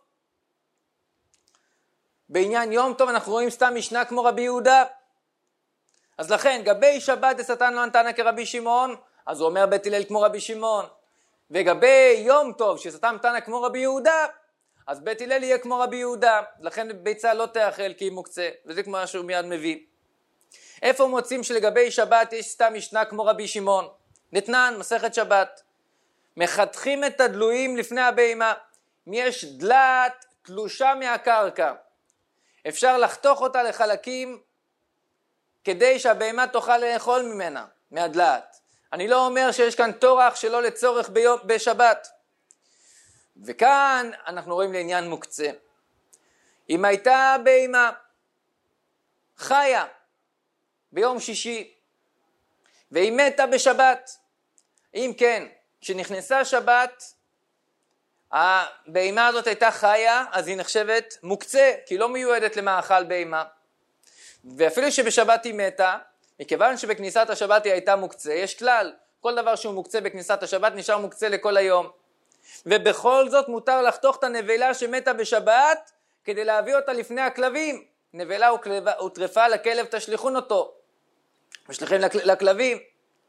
בעניין יום טוב אנחנו רואים סתם משנה כמו רבי יהודה. אז לכן, גבי שבת דסתן לא נתנה כרבי שמעון, אז הוא אומר בית הלל כמו רבי שמעון. וגבי יום טוב שסתם תנא כמו רבי יהודה, אז בית הלל יהיה כמו רבי יהודה. לכן ביצה לא תאכל כי היא מוקצה, וזה כמו שהוא מיד מביא. איפה מוצאים שלגבי שבת יש סתם משנה כמו רבי שמעון? נתנן, מסכת שבת. מחתכים את הדלויים לפני הבהמה. אם יש דלת תלושה מהקרקע, אפשר לחתוך אותה לחלקים כדי שהבהמה תוכל לאכול ממנה, מהדלת. אני לא אומר שיש כאן טורח שלא לצורך ביום, בשבת. וכאן אנחנו רואים לעניין מוקצה. אם הייתה בהמה חיה ביום שישי והיא מתה בשבת, אם כן, כשנכנסה שבת, הבהמה הזאת הייתה חיה, אז היא נחשבת מוקצה, כי היא לא מיועדת למאכל בהמה. ואפילו שבשבת היא מתה, מכיוון שבכניסת השבת היא הייתה מוקצה, יש כלל, כל דבר שהוא מוקצה בכניסת השבת נשאר מוקצה לכל היום. ובכל זאת מותר לחתוך את הנבלה שמתה בשבת, כדי להביא אותה לפני הכלבים. נבלה וטרפה לכלב תשליכון אותו, משליכים לכלבים.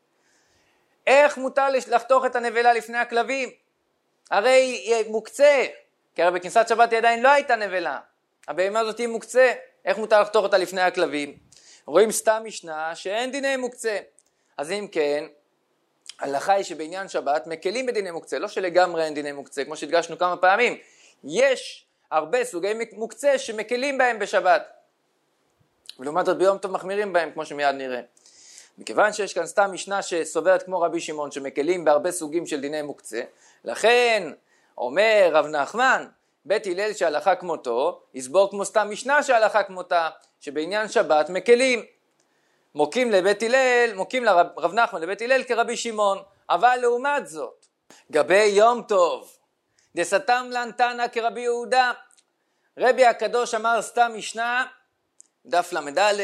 איך מותר לחתוך את הנבלה לפני הכלבים? הרי היא מוקצה, כי הרי בכניסת שבת היא עדיין לא הייתה נבלה. הבהמה הזאת היא מוקצה, איך מותר לחתוך אותה לפני הכלבים? רואים סתם משנה שאין דיני מוקצה. אז אם כן, ההלכה היא שבעניין שבת מקלים בדיני מוקצה, לא שלגמרי אין דיני מוקצה, כמו שהדגשנו כמה פעמים. יש הרבה סוגי מוקצה שמקלים בהם בשבת, ולעומת זאת ביום טוב מחמירים בהם, כמו שמיד נראה. מכיוון שיש כאן סתם משנה שסוברת כמו רבי שמעון שמקלים בהרבה סוגים של דיני מוקצה, לכן אומר רב נחמן, בית הלל שהלכה כמותו, יסבור כמו סתם משנה שהלכה כמותה, שבעניין שבת מקלים. מוקים לבית הלל, מוקים לרב נחמן לבית הלל כרבי שמעון, אבל לעומת זאת, גבי יום טוב, דסתם לן תנא כרבי יהודה, רבי הקדוש אמר סתם משנה, דף למד א',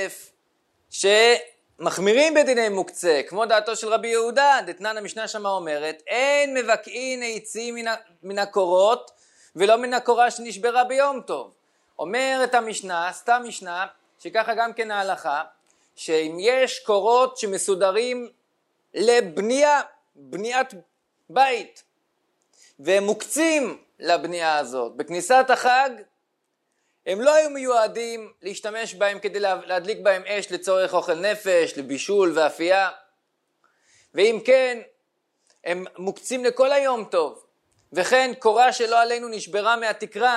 שמחמירים בדיני מוקצה, כמו דעתו של רבי יהודה, דתנן המשנה שמה אומרת, אין מבקעין עצים מן, מן הקורות, ולא מן הקורה שנשברה ביום טוב. אומרת המשנה, סתם משנה, שככה גם כן ההלכה, שאם יש קורות שמסודרים לבנייה, בניית בית, והם מוקצים לבנייה הזאת, בכניסת החג, הם לא היו מיועדים להשתמש בהם כדי להדליק בהם אש לצורך אוכל נפש, לבישול ואפייה. ואם כן, הם מוקצים לכל היום טוב. וכן, קורה שלא עלינו נשברה מהתקרה,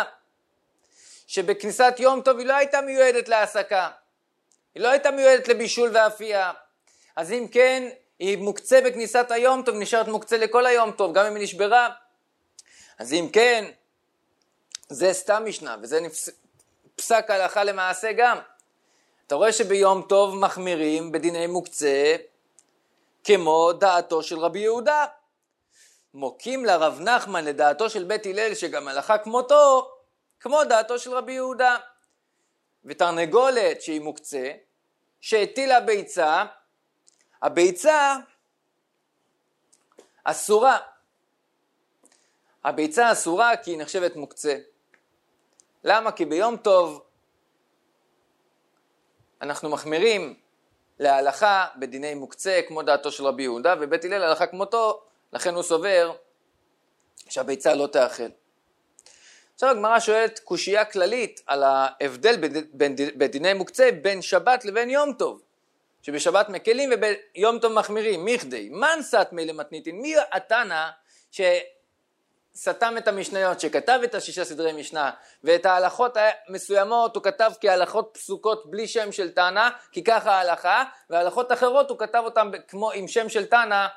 שבכניסת יום טוב היא לא הייתה מיועדת להעסקה. היא לא הייתה מיועדת לבישול ואפייה. אז אם כן, היא מוקצה בכניסת היום טוב, נשארת מוקצה לכל היום טוב, גם אם היא נשברה. אז אם כן, זה סתם משנה, וזה נפס... פסק הלכה למעשה גם. אתה רואה שביום טוב מחמירים בדיני מוקצה, כמו דעתו של רבי יהודה. מוקים לרב נחמן לדעתו של בית הלל, שגם הלכה כמותו, כמו דעתו של רבי יהודה. ותרנגולת שהיא מוקצה, שהטילה ביצה, הביצה אסורה. הביצה אסורה כי היא נחשבת מוקצה. למה? כי ביום טוב אנחנו מחמירים להלכה בדיני מוקצה כמו דעתו של רבי יהודה, ובית הלל הלכה כמותו, לכן הוא סובר שהביצה לא תאכל. עכשיו הגמרא שואלת קושייה כללית על ההבדל בדיני מוקצה בין שבת לבין יום טוב, שבשבת מקלים וביום טוב מחמירים. מיכדי, מן סתמי למתניתין, מי התנא שסתם את המשניות, שכתב את השישה סדרי משנה, ואת ההלכות המסוימות הוא כתב כהלכות פסוקות בלי שם של תנא, כי ככה ההלכה, וההלכות אחרות הוא כתב אותם כמו עם שם של תנא,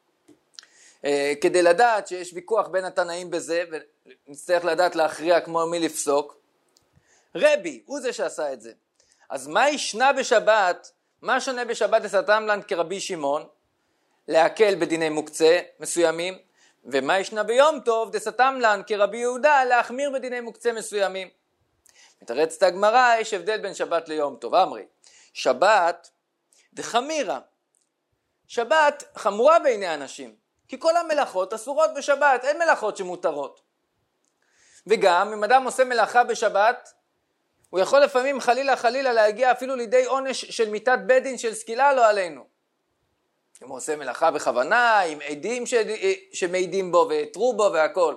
כדי לדעת שיש ויכוח בין התנאים בזה, ונצטרך לדעת להכריע כמו מי לפסוק. רבי, הוא זה שעשה את זה. אז מה ישנה בשבת? מה שונה בשבת דסתם לן כרבי שמעון? להקל בדיני מוקצה מסוימים. ומה ישנה ביום טוב דסתם לן כרבי יהודה? להחמיר בדיני מוקצה מסוימים. מתרצת הגמרא, יש הבדל בין שבת ליום טוב. אמרי, שבת דחמירה. שבת חמורה בעיני אנשים. כי כל המלאכות אסורות בשבת, אין מלאכות שמותרות. וגם אם אדם עושה מלאכה בשבת, הוא יכול לפעמים חלילה חלילה להגיע אפילו לידי עונש של מיתת בית דין של סקילה לא עלינו. אם הוא עושה מלאכה בכוונה, עם עדים ש... שמעידים בו והתרו בו והכל.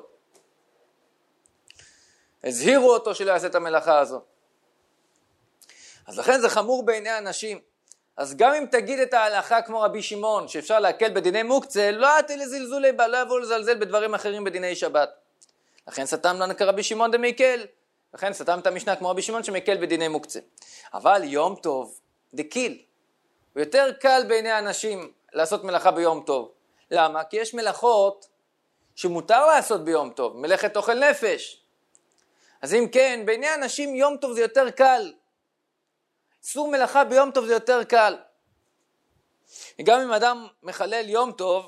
הזהירו אותו שלא יעשה את המלאכה הזו. אז לכן זה חמור בעיני אנשים. אז גם אם תגיד את ההלכה כמו רבי שמעון, שאפשר להקל בדיני מוקצה, לא עתי לזלזולי בה, לא יבואו לזלזל בדברים אחרים בדיני שבת. לכן סתם לנו כרבי שמעון דמיקל, לכן סתם את המשנה כמו רבי שמעון שמקל בדיני מוקצה. אבל יום טוב, דקיל, הוא יותר קל בעיני האנשים, לעשות מלאכה ביום טוב. למה? כי יש מלאכות שמותר לעשות ביום טוב, מלאכת אוכל נפש. אז אם כן, בעיני אנשים יום טוב זה יותר קל. איסור מלאכה ביום טוב זה יותר קל. גם אם אדם מחלל יום טוב,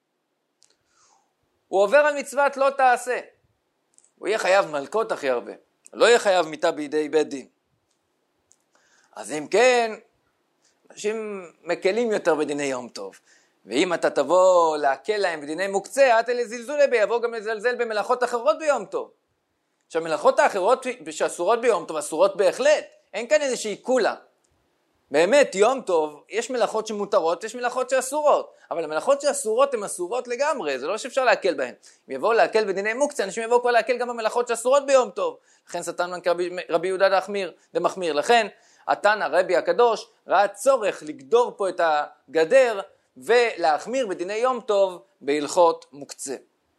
הוא עובר על מצוות לא תעשה. הוא יהיה חייב מלכות הכי הרבה. לא יהיה חייב מיתה בידי בית דין. אז אם כן, אנשים מקלים יותר בדיני יום טוב. ואם אתה תבוא להקל להם בדיני מוקצה, אתה לזלזול בי, יבוא גם לזלזל במלאכות אחרות ביום טוב. שהמלאכות האחרות שאסורות ביום טוב, אסורות בהחלט. אין כאן איזושהי קולה. באמת, יום טוב, יש מלאכות שמותרות, יש מלאכות שאסורות. אבל המלאכות שאסורות הן אסורות לגמרי, זה לא שאפשר להקל בהן. אם יבואו להקל בדיני מוקצה, אנשים יבואו כבר להקל גם במלאכות שאסורות ביום טוב. לכן סתן מנקר רבי יהודה דמחמיר, דמחמיר. לכן, התנא רבי הקדוש ראה צורך לגדור פה את הגדר ולהחמיר בדיני יום טוב בהלכות מוקצה.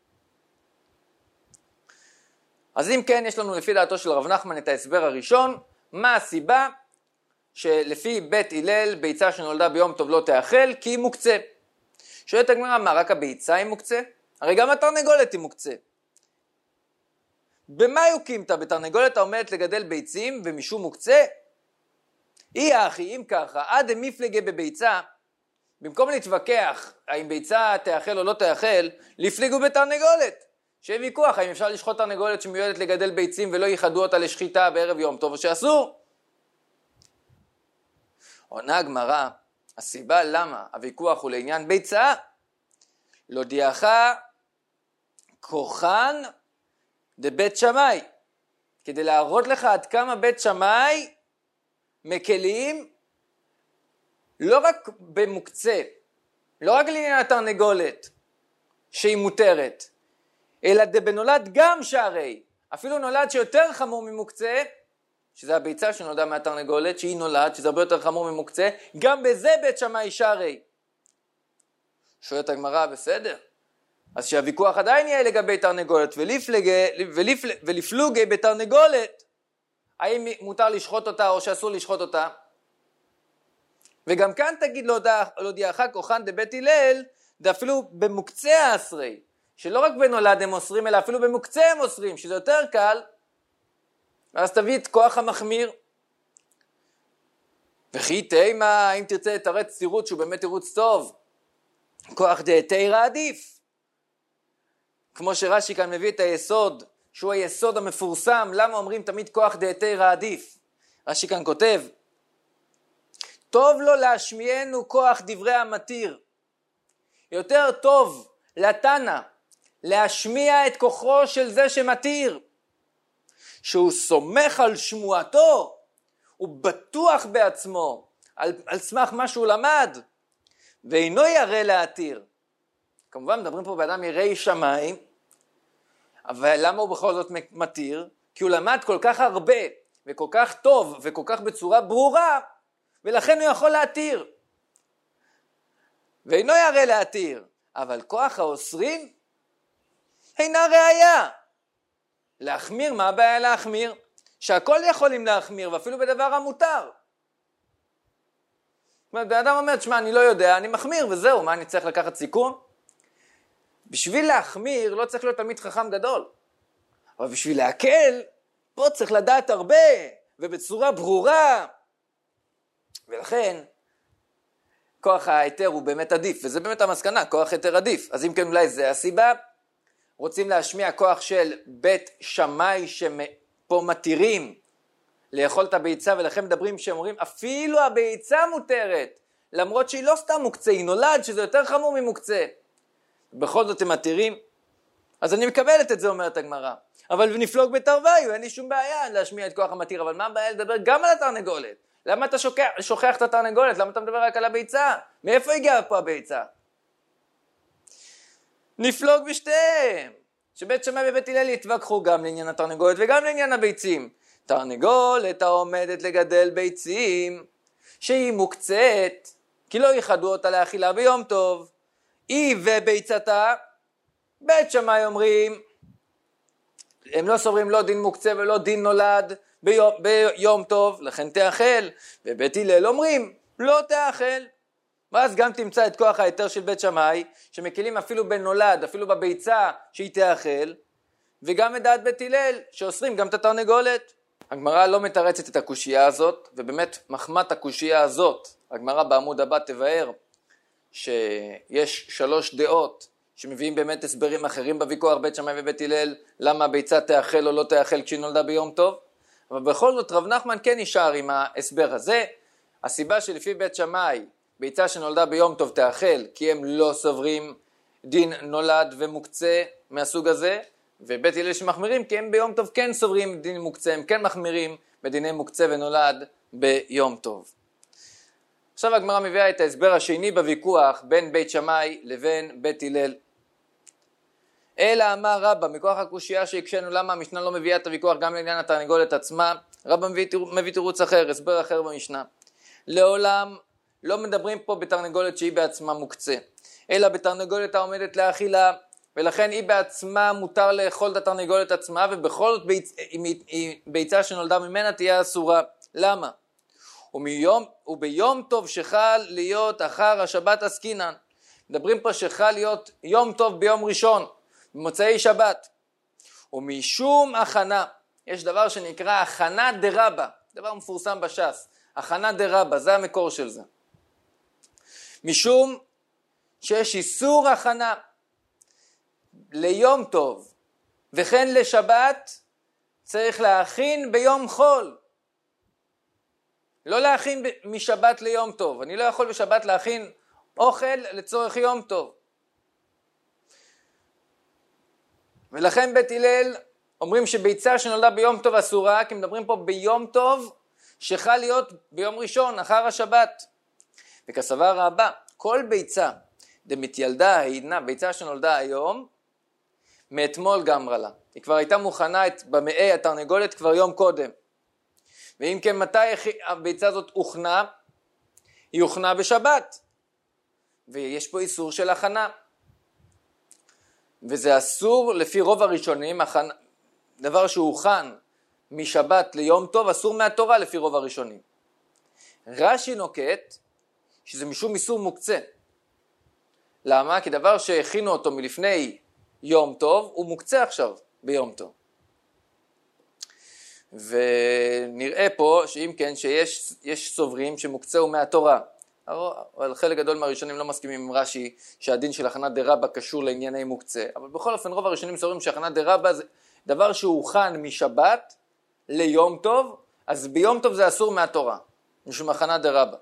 אז אם כן, יש לנו לפי דעתו של רב נחמן את ההסבר הראשון, מה הסיבה שלפי בית הלל ביצה שנולדה ביום טוב לא תאכל כי היא מוקצה. שואלת הגמרא, מה רק הביצה היא מוקצה? הרי גם התרנגולת היא מוקצה. במה יוקימתא? בתרנגולת העומדת לגדל ביצים ומשום מוקצה? אי אחי, אם ככה, עד המפלגה בביצה, במקום להתווכח האם ביצה תאכל או לא תאכל, לפליגו בתרנגולת. שיהיה ויכוח האם אפשר לשחוט תרנגולת שמיועדת לגדל ביצים ולא ייחדו אותה לשחיטה בערב יום טוב או שאסור. עונה הגמרא, הסיבה למה הוויכוח הוא לעניין ביצה, לא דיעך כוחן דבית שמאי, כדי להראות לך עד כמה בית שמאי מקלים לא רק במוקצה, לא רק לעניין התרנגולת שהיא מותרת, אלא דבנולד גם שערי, אפילו נולד שיותר חמור ממוקצה, שזה הביצה שנולדה מהתרנגולת, שהיא נולד, שזה הרבה יותר חמור ממוקצה, גם בזה בית שמאי שערי. שואלת הגמרא, בסדר. אז שהוויכוח עדיין יהיה לגבי תרנגולת, ולפלגה, ולפל, ולפלוגה בתרנגולת, האם מותר לשחוט אותה או שאסור לשחוט אותה? וגם כאן תגיד לא דיעך כוחן דבית הלל, אפילו במוקצה העשרי, שלא רק בנולד הם אוסרים, אלא אפילו במוקצה הם אוסרים, שזה יותר קל, אז תביא את כוח המחמיר. וכי תימה, אם תרצה לתרץ תירוץ שהוא באמת תירוץ טוב, כוח דהתירא עדיף. כמו שרש"י כאן מביא את היסוד, שהוא היסוד המפורסם, למה אומרים תמיד כוח דהתירא עדיף. רש"י כאן כותב, טוב לו להשמיענו כוח דברי המתיר. יותר טוב לתנא להשמיע את כוחו של זה שמתיר. שהוא סומך על שמועתו, הוא בטוח בעצמו, על, על סמך מה שהוא למד, ואינו ירא להתיר. כמובן מדברים פה באדם יראי שמיים, אבל למה הוא בכל זאת מתיר? כי הוא למד כל כך הרבה, וכל כך טוב, וכל כך בצורה ברורה, ולכן הוא יכול להתיר. ואינו ירא להתיר, אבל כוח האוסרים אינה ראיה. להחמיר, מה הבעיה להחמיר? שהכל יכולים להחמיר, ואפילו בדבר המותר. זאת אומרת, האדם אומר, תשמע, אני לא יודע, אני מחמיר, וזהו, מה אני צריך לקחת סיכון? בשביל להחמיר, לא צריך להיות תמיד חכם גדול. אבל בשביל להקל, פה צריך לדעת הרבה, ובצורה ברורה. ולכן, כוח היתר הוא באמת עדיף, וזה באמת המסקנה, כוח היתר עדיף. אז אם כן, אולי זה הסיבה. רוצים להשמיע כוח של בית שמאי שפה מתירים לאכול את הביצה, ולכן מדברים שאומרים אפילו הביצה מותרת, למרות שהיא לא סתם מוקצה, היא נולד שזה יותר חמור ממוקצה. בכל זאת הם מתירים, אז אני מקבלת את זה, אומרת הגמרא. אבל נפלוג בתרוויו, אין לי שום בעיה להשמיע את כוח המתיר, אבל מה הבעיה לדבר גם על התרנגולת? למה אתה שוכח, שוכח את התרנגולת? למה אתה מדבר רק על הביצה? מאיפה הגיעה פה הביצה? נפלוג בשתיהם, שבית שמאי ובית הלל יתווכחו גם לעניין התרנגולת וגם לעניין הביצים. תרנגולת העומדת לגדל ביצים, שהיא מוקצת, כי לא ייחדו אותה לאכילה ביום טוב. היא וביצתה, בית שמאי אומרים, הם לא סוברים לא דין מוקצה ולא דין נולד ביום, ביום טוב, לכן תאכל. ובית הלל אומרים, לא תאכל. ואז גם תמצא את כוח היתר של בית שמאי, שמקילים אפילו בנולד, אפילו בביצה שהיא תאכל, וגם את דעת בית הלל, שאוסרים גם את התרנגולת. הגמרא לא מתרצת את הקושייה הזאת, ובאמת מחמת הקושייה הזאת, הגמרא בעמוד הבא תבאר, שיש שלוש דעות, שמביאים באמת הסברים אחרים בוויכוח בית שמאי ובית הלל, למה הביצה תאכל או לא תאכל כשהיא נולדה ביום טוב, אבל בכל זאת רב נחמן כן נשאר עם ההסבר הזה. הסיבה שלפי בית שמאי, ביצה שנולדה ביום טוב תאכל, כי הם לא סוברים דין נולד ומוקצה מהסוג הזה, ובית הלל שמחמירים, כי הם ביום טוב כן סוברים דין מוקצה, הם כן מחמירים בדיני מוקצה ונולד ביום טוב. עכשיו הגמרא מביאה את ההסבר השני בוויכוח בין בית שמאי לבין בית הלל. אלא אמר רבא, מכוח הקושייה שהקשנו למה המשנה לא מביאה את הוויכוח גם לעניין התרנגולת עצמה, רבא מביא, מביא תירוץ אחר, הסבר אחר במשנה. לעולם לא מדברים פה בתרנגולת שהיא בעצמה מוקצה, אלא בתרנגולת העומדת לאכילה, ולכן היא בעצמה מותר לאכול את התרנגולת עצמה, ובכל זאת ביצ... ביצה שנולדה ממנה תהיה אסורה. למה? ומיום, וביום טוב שחל להיות אחר השבת עסקינן. מדברים פה שחל להיות יום טוב ביום ראשון, במוצאי שבת. ומשום הכנה, יש דבר שנקרא הכנה דרבה, דבר מפורסם בש"ס, הכנה דרבה, זה המקור של זה. משום שיש איסור הכנה ליום טוב וכן לשבת, צריך להכין ביום חול. לא להכין משבת ליום טוב. אני לא יכול בשבת להכין אוכל לצורך יום טוב. ולכן בית הלל אומרים שביצה שנולדה ביום טוב אסורה, כי מדברים פה ביום טוב שחל להיות ביום ראשון אחר השבת. וכסבר רבא, כל ביצה דמתילדה העידנה, ביצה שנולדה היום, מאתמול גמרה לה. היא כבר הייתה מוכנה את, במאי התרנגולת כבר יום קודם. ואם כן, מתי הביצה הזאת הוכנה? היא הוכנה בשבת. ויש פה איסור של הכנה. וזה אסור לפי רוב הראשונים, הכנה, דבר שהוכן משבת ליום טוב, אסור מהתורה לפי רוב הראשונים. רש"י נוקט שזה משום איסור מוקצה. למה? כי דבר שהכינו אותו מלפני יום טוב, הוא מוקצה עכשיו ביום טוב. ונראה פה שאם כן שיש יש סוברים שמוקצהו מהתורה, אבל חלק גדול מהראשונים לא מסכימים עם רש"י שהדין של הכנת דרבה קשור לענייני מוקצה, אבל בכל אופן רוב הראשונים סוברים שהכנת דרבה זה דבר שהוכן משבת ליום טוב, אז ביום טוב זה אסור מהתורה, משום הכנת דרבה.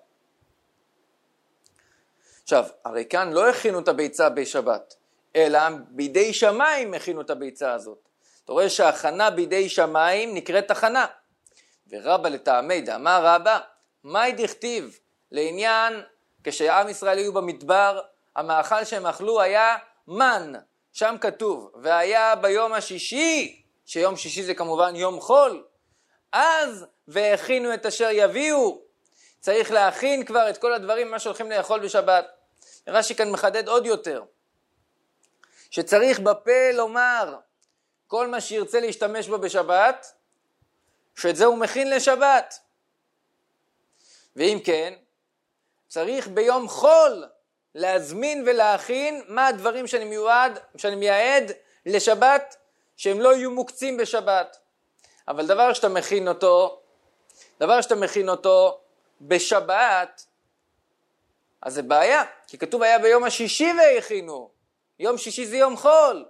עכשיו, הרי כאן לא הכינו את הביצה בשבת, אלא בידי שמיים הכינו את הביצה הזאת. אתה רואה שההכנה בידי שמיים נקראת הכנה. ורבא לטעמי דאמר רבא, מהי דכתיב לעניין כשעם ישראל היו במדבר, המאכל שהם אכלו היה מן, שם כתוב, והיה ביום השישי, שיום שישי זה כמובן יום חול, אז והכינו את אשר יביאו, צריך להכין כבר את כל הדברים מה שהולכים לאכול בשבת. רש"י כאן מחדד עוד יותר, שצריך בפה לומר כל מה שירצה להשתמש בו בשבת, שאת זה הוא מכין לשבת. ואם כן, צריך ביום חול להזמין ולהכין מה הדברים שאני מיועד, שאני מייעד לשבת, שהם לא יהיו מוקצים בשבת. אבל דבר שאתה מכין אותו, דבר שאתה מכין אותו בשבת, אז זה בעיה, כי כתוב היה ביום השישי והכינו. יום שישי זה יום חול.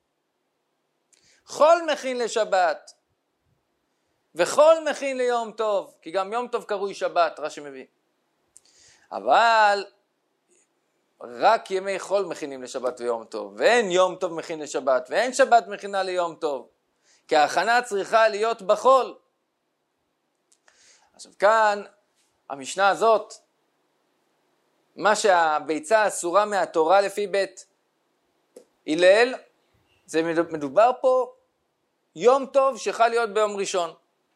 חול מכין לשבת, וחול מכין ליום טוב, כי גם יום טוב קרוי שבת, רש"י מביא. אבל רק ימי חול מכינים לשבת ויום טוב, ואין יום טוב מכין לשבת, ואין שבת מכינה ליום טוב, כי ההכנה צריכה להיות בחול. עכשיו כאן, המשנה הזאת, מה שהביצה אסורה מהתורה לפי בית הלל, זה מדובר פה יום טוב שחל להיות ביום ראשון.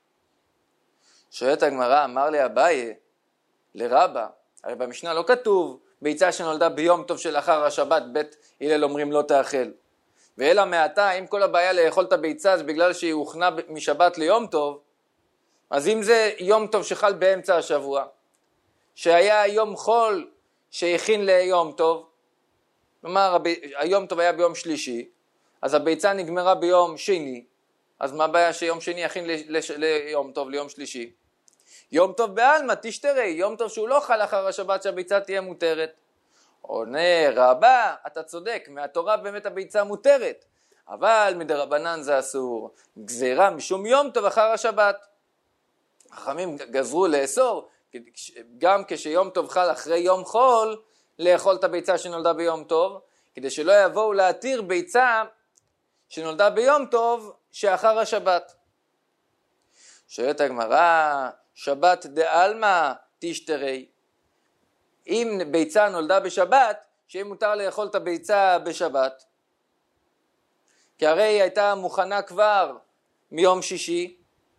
שואלת הגמרא, אמר לי אביי לרבא, הרי במשנה לא כתוב ביצה שנולדה ביום טוב שלאחר השבת, בית הלל אומרים לא תאכל. ואלא מעתה, אם כל הבעיה לאכול את הביצה זה בגלל שהיא הוכנה משבת ליום טוב, אז אם זה יום טוב שחל באמצע השבוע, שהיה יום חול שהכין ליום טוב, כלומר היום טוב היה ביום שלישי, אז הביצה נגמרה ביום שני, אז מה הבעיה שיום שני יכין ליום טוב, ליום שלישי? יום טוב בעלמא תשתרי, יום טוב שהוא לא חל אחר השבת שהביצה תהיה מותרת. עונה רבה, אתה צודק, מהתורה באמת הביצה מותרת, אבל מדרבנן זה אסור, גזירה משום יום טוב אחר השבת. חכמים גזרו לאסור, גם כשיום טוב חל אחרי יום חול, לאכול את הביצה שנולדה ביום טוב, כדי שלא יבואו להתיר ביצה שנולדה ביום טוב שאחר השבת. שואלת הגמרא, שבת דעלמא תשתרי, אם ביצה נולדה בשבת, שיהיה מותר לאכול את הביצה בשבת, כי הרי היא הייתה מוכנה כבר מיום שישי,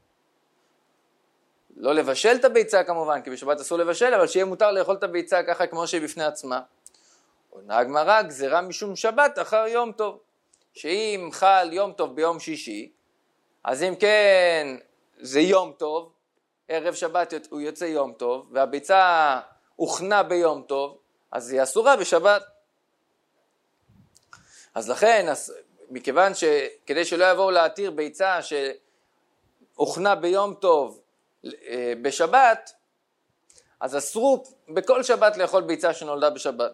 לא לבשל את הביצה כמובן, כי בשבת אסור לבשל, אבל שיהיה מותר לאכול את הביצה ככה כמו שהיא בפני עצמה. עונה הגמרא, גזירה משום שבת אחר יום טוב, שאם חל יום טוב ביום שישי, אז אם כן זה יום טוב, ערב שבת הוא יוצא יום טוב, והביצה הוכנה ביום טוב, אז היא אסורה בשבת. אז לכן, אז, מכיוון שכדי שלא יבואו להתיר ביצה שהוכנה ביום טוב בשבת, אז אסרו בכל שבת לאכול ביצה שנולדה בשבת.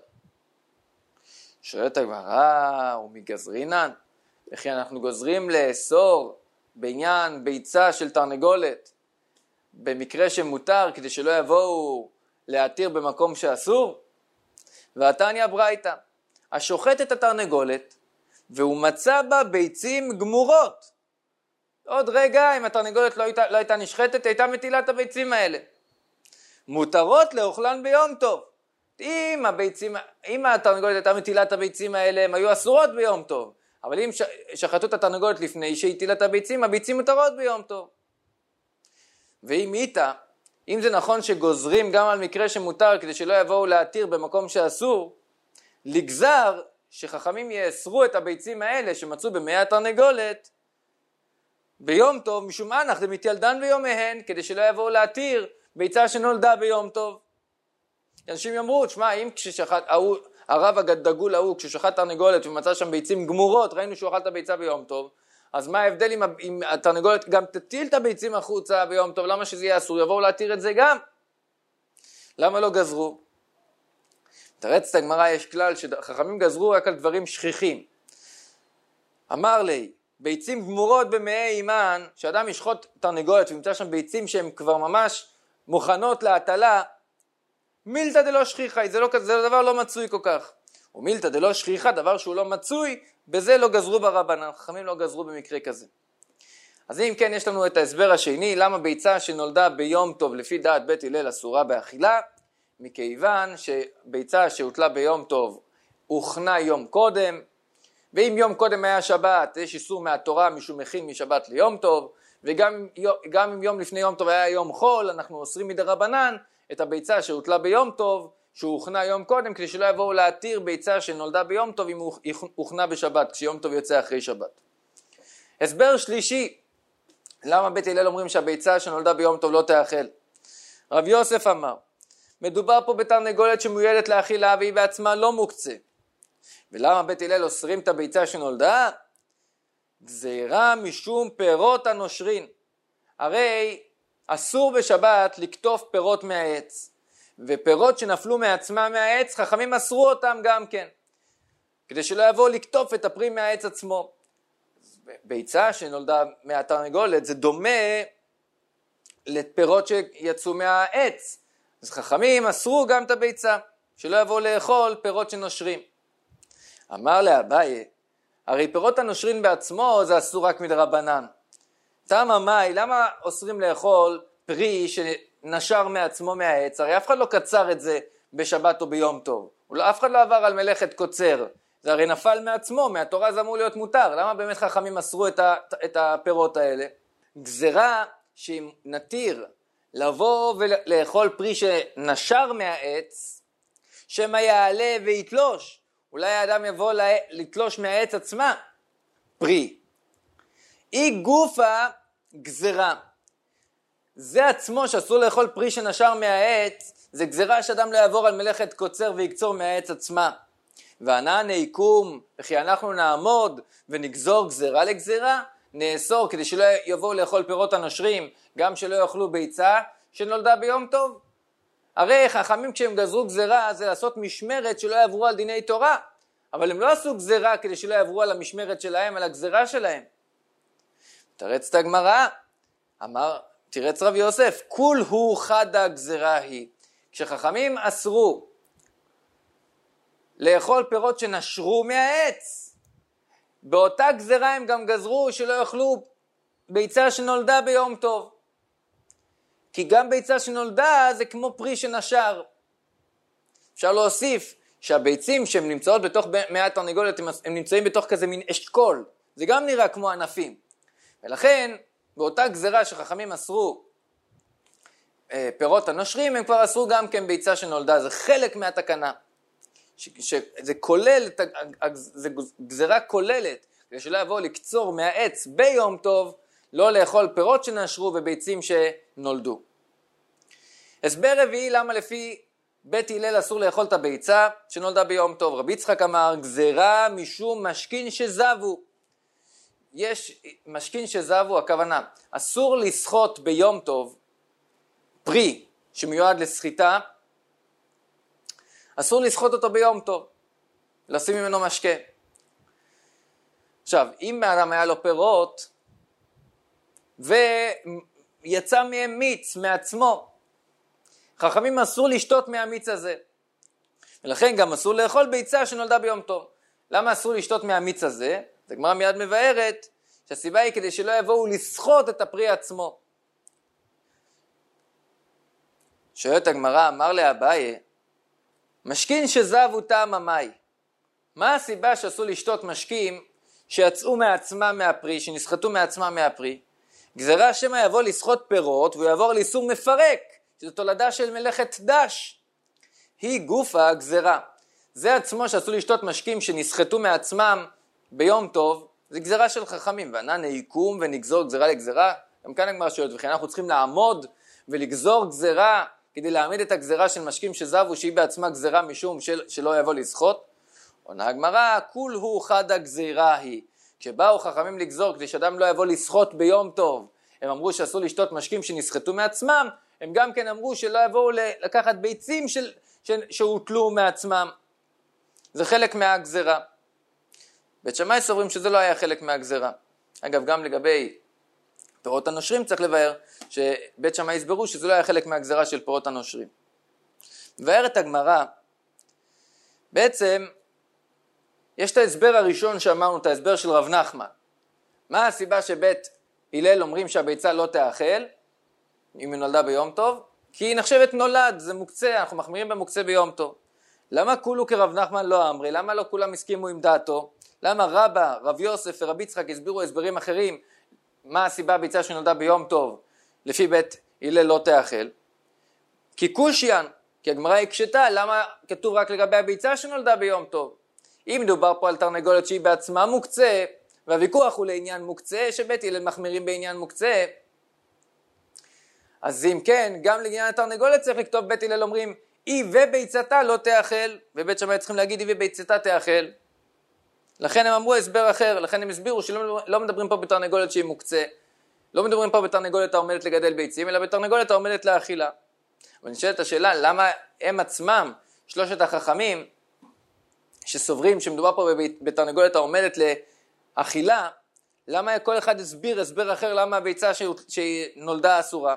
שואלת הגמרא, ומגזרינן, וכי אנחנו גוזרים לאסור בעניין ביצה של תרנגולת, במקרה שמותר, כדי שלא יבואו להתיר במקום שאסור? והתניא ברייתא, השוחט את התרנגולת, והוא מצא בה ביצים גמורות. עוד רגע, אם התרנגולת לא הייתה, לא הייתה נשחטת, הייתה מטילה את הביצים האלה. מותרות לאוכלן ביום טוב. אם, הביצים, אם התרנגולת הייתה מטילה את הביצים האלה, הם היו אסורות ביום טוב. אבל אם שחטו את התרנגולת לפני שהיא טילה את הביצים, הביצים מותרות ביום טוב. ואם איתה, אם זה נכון שגוזרים גם על מקרה שמותר, כדי שלא יבואו להתיר במקום שאסור, לגזר שחכמים יאסרו את הביצים האלה שמצאו במי התרנגולת, ביום טוב, משום אנח דמתילדן ביומיהן, כדי שלא יבואו להתיר ביצה שנולדה ביום טוב. אנשים יאמרו, תשמע, אם כששחט, הרב הגדגול ההוא, כששחט תרנגולת ומצא שם ביצים גמורות, ראינו שהוא אכל את הביצה ביום טוב, אז מה ההבדל אם, אם התרנגולת גם תטיל את הביצים החוצה ביום טוב, למה שזה יהיה אסור? יבואו להתיר את זה גם. למה לא גזרו? תרץ את הגמרא, יש כלל שחכמים גזרו רק על דברים שכיחים. אמר לי, ביצים גמורות במאי אימן, שאדם ישחוט תרנגולת וימצא שם ביצים שהן כבר ממש מוכנות להטלה, מילתא דלא שכיחה, זה, לא, זה דבר לא מצוי כל כך. ומילתא דלא שכיחה, דבר שהוא לא מצוי, בזה לא גזרו ברבנן, חכמים לא גזרו במקרה כזה. אז אם כן, יש לנו את ההסבר השני, למה ביצה שנולדה ביום טוב לפי דעת בית הלל אסורה באכילה, מכיוון שביצה שהוטלה ביום טוב הוכנה יום קודם, ואם יום קודם היה שבת, יש איסור מהתורה משום מכין משבת ליום טוב, וגם גם אם יום לפני יום טוב היה יום חול, אנחנו אוסרים מדרבנן את הביצה שהוטלה ביום טוב, שהוא הוכנה יום קודם, כדי שלא יבואו להתיר ביצה שנולדה ביום טוב אם הוא הוכנה בשבת, כשיום טוב יוצא אחרי שבת. הסבר שלישי, למה בית הלל אומרים שהביצה שנולדה ביום טוב לא תאכל? רב יוסף אמר, מדובר פה בתרנגולת שמיועדת לאכילה והיא בעצמה לא מוקצה. ולמה בית הלל אוסרים את הביצה שנולדה? גזירה משום פירות הנושרין. הרי אסור בשבת לקטוף פירות מהעץ, ופירות שנפלו מעצמה מהעץ, חכמים אסרו אותם גם כן, כדי שלא יבואו לקטוף את הפרי מהעץ עצמו. ביצה שנולדה מהתרנגולת זה דומה לפירות שיצאו מהעץ, אז חכמים אסרו גם את הביצה, שלא יבואו לאכול פירות שנושרים. אמר לאביי, הרי פירות הנושרים בעצמו זה אסור רק מדרבנן. תמה מאי, למה אוסרים לאכול פרי שנשר מעצמו מהעץ? הרי אף אחד לא קצר את זה בשבת או ביום טוב. אף אחד לא עבר על מלאכת קוצר. זה הרי נפל מעצמו, מהתורה זה אמור להיות מותר. למה באמת חכמים אסרו את, ה, את הפירות האלה? גזירה שאם נתיר לבוא ולאכול פרי שנשר מהעץ, שמה יעלה ויתלוש. אולי האדם יבוא לתלוש מהעץ עצמה פרי. אי גופה גזירה. זה עצמו שאסור לאכול פרי שנשר מהעץ, זה גזירה שאדם לא יעבור על מלאכת קוצר ויקצור מהעץ עצמה. וענן היקום, וכי אנחנו נעמוד ונגזור גזירה לגזירה, נאסור כדי שלא יבואו לאכול פירות הנושרים, גם שלא יאכלו ביצה שנולדה ביום טוב. הרי חכמים כשהם גזרו גזירה זה לעשות משמרת שלא יעברו על דיני תורה, אבל הם לא עשו גזירה כדי שלא יעברו על המשמרת שלהם, על הגזירה שלהם. תרץ את הגמרא, אמר, תרץ רב יוסף, כול הוא חד הגזירה היא. כשחכמים אסרו לאכול פירות שנשרו מהעץ, באותה גזירה הם גם גזרו שלא יאכלו ביצה שנולדה ביום טוב. כי גם ביצה שנולדה זה כמו פרי שנשר. אפשר להוסיף שהביצים שהן נמצאות בתוך מי התרנגולת, הם נמצאים בתוך כזה מין אשכול. זה גם נראה כמו ענפים. ולכן, באותה גזירה שחכמים אסרו אה, פירות הנושרים, הם כבר אסרו גם כן ביצה שנולדה. זה חלק מהתקנה. ש, שזה כולל, זה גזירה כוללת, כדי שלא יבואו לקצור מהעץ ביום טוב, לא לאכול פירות שנשרו וביצים שנולדו. הסבר רביעי למה לפי בית הלל אסור לאכול את הביצה שנולדה ביום טוב. רבי יצחק אמר, גזירה משום משכין שזבו. יש משכין שזבו, הכוונה, אסור לסחוט ביום טוב פרי שמיועד לסחיטה, אסור לסחוט אותו ביום טוב, לשים ממנו משקה. עכשיו, אם האדם היה לו פירות, ויצא מהם מיץ מעצמו, חכמים אסור לשתות מהמיץ הזה. ולכן גם אסור לאכול ביצה שנולדה ביום טוב. למה אסור לשתות מהמיץ הזה? זה גמרא מיד מבארת, שהסיבה היא כדי שלא יבואו לסחוט את הפרי עצמו. שואלת הגמרא, אמר לאביי, משכין שזבו טעם המים. מה הסיבה שאסור לשתות משקים שיצאו מעצמם מהפרי, שנסחטו מעצמם מהפרי? גזירה שמא יבוא לסחוט פירות והוא יעבור לאיסור מפרק, שזו תולדה של מלאכת דש. היא גופה גזירה. זה עצמו שאסור לשתות משקים שנסחטו מעצמם ביום טוב, זה גזירה של חכמים. וענן היקום ונגזור גזירה לגזירה, גם כאן הגמרא שואלת, וכן אנחנו צריכים לעמוד ולגזור גזירה, כדי להעמיד את הגזירה של משקים שזבו, שהיא בעצמה גזירה משום של, שלא יבוא לסחוט. עונה הגמרא, כול הוא חד הגזירה היא. כשבאו חכמים לגזור, כדי שאדם לא יבוא לסחוט ביום טוב, הם אמרו שאסור לשתות משקים שנסחטו מעצמם, הם גם כן אמרו שלא יבואו לקחת ביצים של, של, שהוטלו מעצמם. זה חלק מהגזירה. בית שמאי סוברים שזה לא היה חלק מהגזירה. אגב, גם לגבי פירות הנושרים צריך לבאר, שבית שמאי הסברו שזה לא היה חלק מהגזירה של פירות הנושרים. מבארת הגמרא, בעצם יש את ההסבר הראשון שאמרנו, את ההסבר של רב נחמן. מה הסיבה שבית הלל אומרים שהביצה לא תאכל, אם היא נולדה ביום טוב? כי היא נחשבת נולד, זה מוקצה, אנחנו מחמירים במוקצה ביום טוב. למה כולו כרב נחמן לא אמרי? למה לא כולם הסכימו עם דעתו? למה רבא, רב יוסף ורבי יצחק הסבירו הסברים אחרים, מה הסיבה הביצה שנולדה ביום טוב, לפי בית הלל לא תאכל? כי קושיין, כי הגמרא הקשתה, למה כתוב רק לגבי הביצה שנולדה ביום טוב? אם מדובר פה על תרנגולת שהיא בעצמה מוקצה, והוויכוח הוא לעניין מוקצה, שבית הלל מחמירים בעניין מוקצה, אז אם כן, גם לעניין התרנגולת צריך לכתוב בית הלל אומרים, היא וביצתה לא תאכל, ובית שמאי צריכים להגיד היא וביצתה תאכל. לכן הם אמרו הסבר אחר, לכן הם הסבירו שלא לא מדברים פה בתרנגולת שהיא מוקצה, לא מדברים פה בתרנגולת העומדת לגדל ביצים, אלא בתרנגולת העומדת לאכילה. אבל נשאלת השאלה, למה הם עצמם, שלושת החכמים, שסוברים שמדובר פה בתרנגולת העומדת לאכילה, למה כל אחד הסביר הסבר אחר למה הביצה שהיא נולדה אסורה?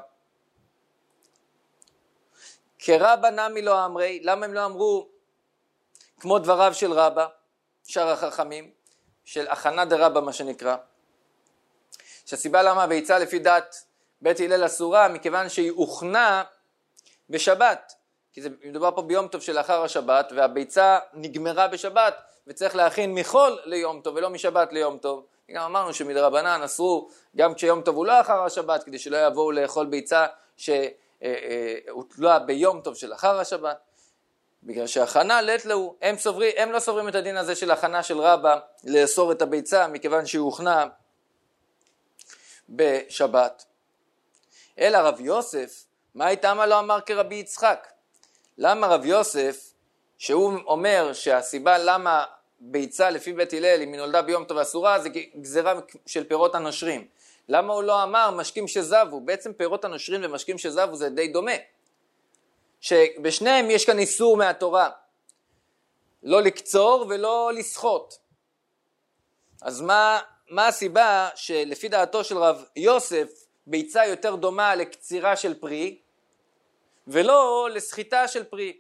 כרבא נמי לא אמרי, למה הם לא אמרו כמו דבריו של רבא, שאר החכמים, של הכנה דרבא מה שנקרא, שהסיבה למה הביצה לפי דת בית הלל אסורה, מכיוון שהיא הוכנה בשבת, כי זה מדובר פה ביום טוב שלאחר השבת, והביצה נגמרה בשבת, וצריך להכין מחול ליום טוב, ולא משבת ליום טוב. גם אמרנו שמדרבנן אסרו, גם כשיום טוב הוא לא אחר השבת, כדי שלא יבואו לאכול ביצה שהוטלה ביום טוב של אחר השבת, בגלל שהכנה לית לו, הם, סוברי, הם לא סוברים את הדין הזה של הכנה של רבא, לאסור את הביצה, מכיוון שהיא הוכנה בשבת. אלא רב יוסף, מה איתמה לא אמר כרבי יצחק? למה רב יוסף, שהוא אומר שהסיבה למה ביצה לפי בית הלל, אם היא נולדה ביום טוב אסורה, זה גזירה של פירות הנושרים. למה הוא לא אמר משקים שזבו? בעצם פירות הנושרים ומשקים שזבו זה די דומה. שבשניהם יש כאן איסור מהתורה. לא לקצור ולא לסחוט. אז מה, מה הסיבה שלפי דעתו של רב יוסף, ביצה יותר דומה לקצירה של פרי, ולא לסחיטה של פרי?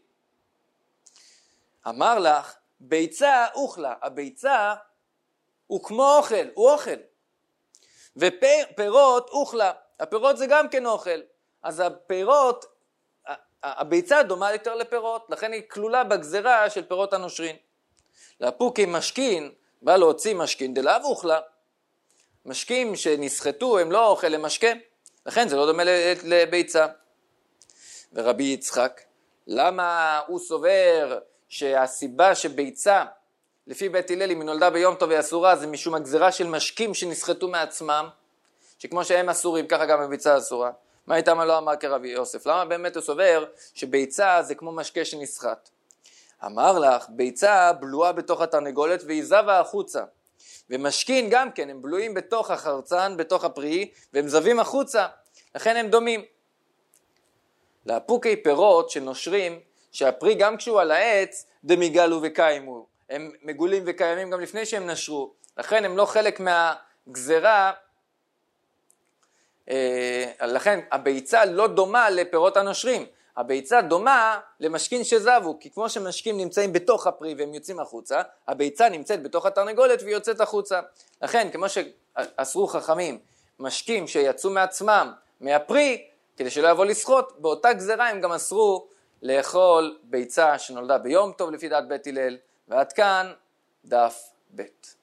אמר לך, ביצה אוכלה, הביצה הוא כמו אוכל, הוא אוכל. ופירות אוכלה, הפירות זה גם כן אוכל. אז הפירות, הביצה דומה יותר לפירות, לכן היא כלולה בגזרה של פירות הנושרים. לפוקי משכין, בא להוציא משכין דלאו אוכלה. משקים שנסחטו הם לא אוכל למשקה, לכן זה לא דומה לביצה. ורבי יצחק, למה הוא סובר שהסיבה שביצה, לפי בית הלל, אם היא נולדה ביום טוב ואסורה, זה משום הגזרה של משקים שנסחטו מעצמם, שכמו שהם אסורים, ככה גם הביצה אסורה. מה איתמה לא אמר כרבי יוסף? למה באמת הוא סובר שביצה זה כמו משקה שנסחט? אמר לך, ביצה בלועה בתוך התרנגולת והיא זבה החוצה. ומשכין גם כן, הם בלועים בתוך החרצן, בתוך הפרי, והם זבים החוצה, לכן הם דומים. לאפוקי פירות שנושרים, שהפרי גם כשהוא על העץ, דמיגלו וקיימו. הם מגולים וקיימים גם לפני שהם נשרו, לכן הם לא חלק מהגזרה, לכן הביצה לא דומה לפירות הנושרים, הביצה דומה למשכין שזבו, כי כמו שמשקים נמצאים בתוך הפרי והם יוצאים החוצה, הביצה נמצאת בתוך התרנגולת והיא יוצאת החוצה. לכן כמו שאסרו חכמים משקים שיצאו מעצמם מהפרי, כדי שלא יבוא לסחוט, באותה גזרה הם גם אסרו לאכול ביצה שנולדה ביום טוב לפי דעת בית הלל. ועד כאן דף ב'.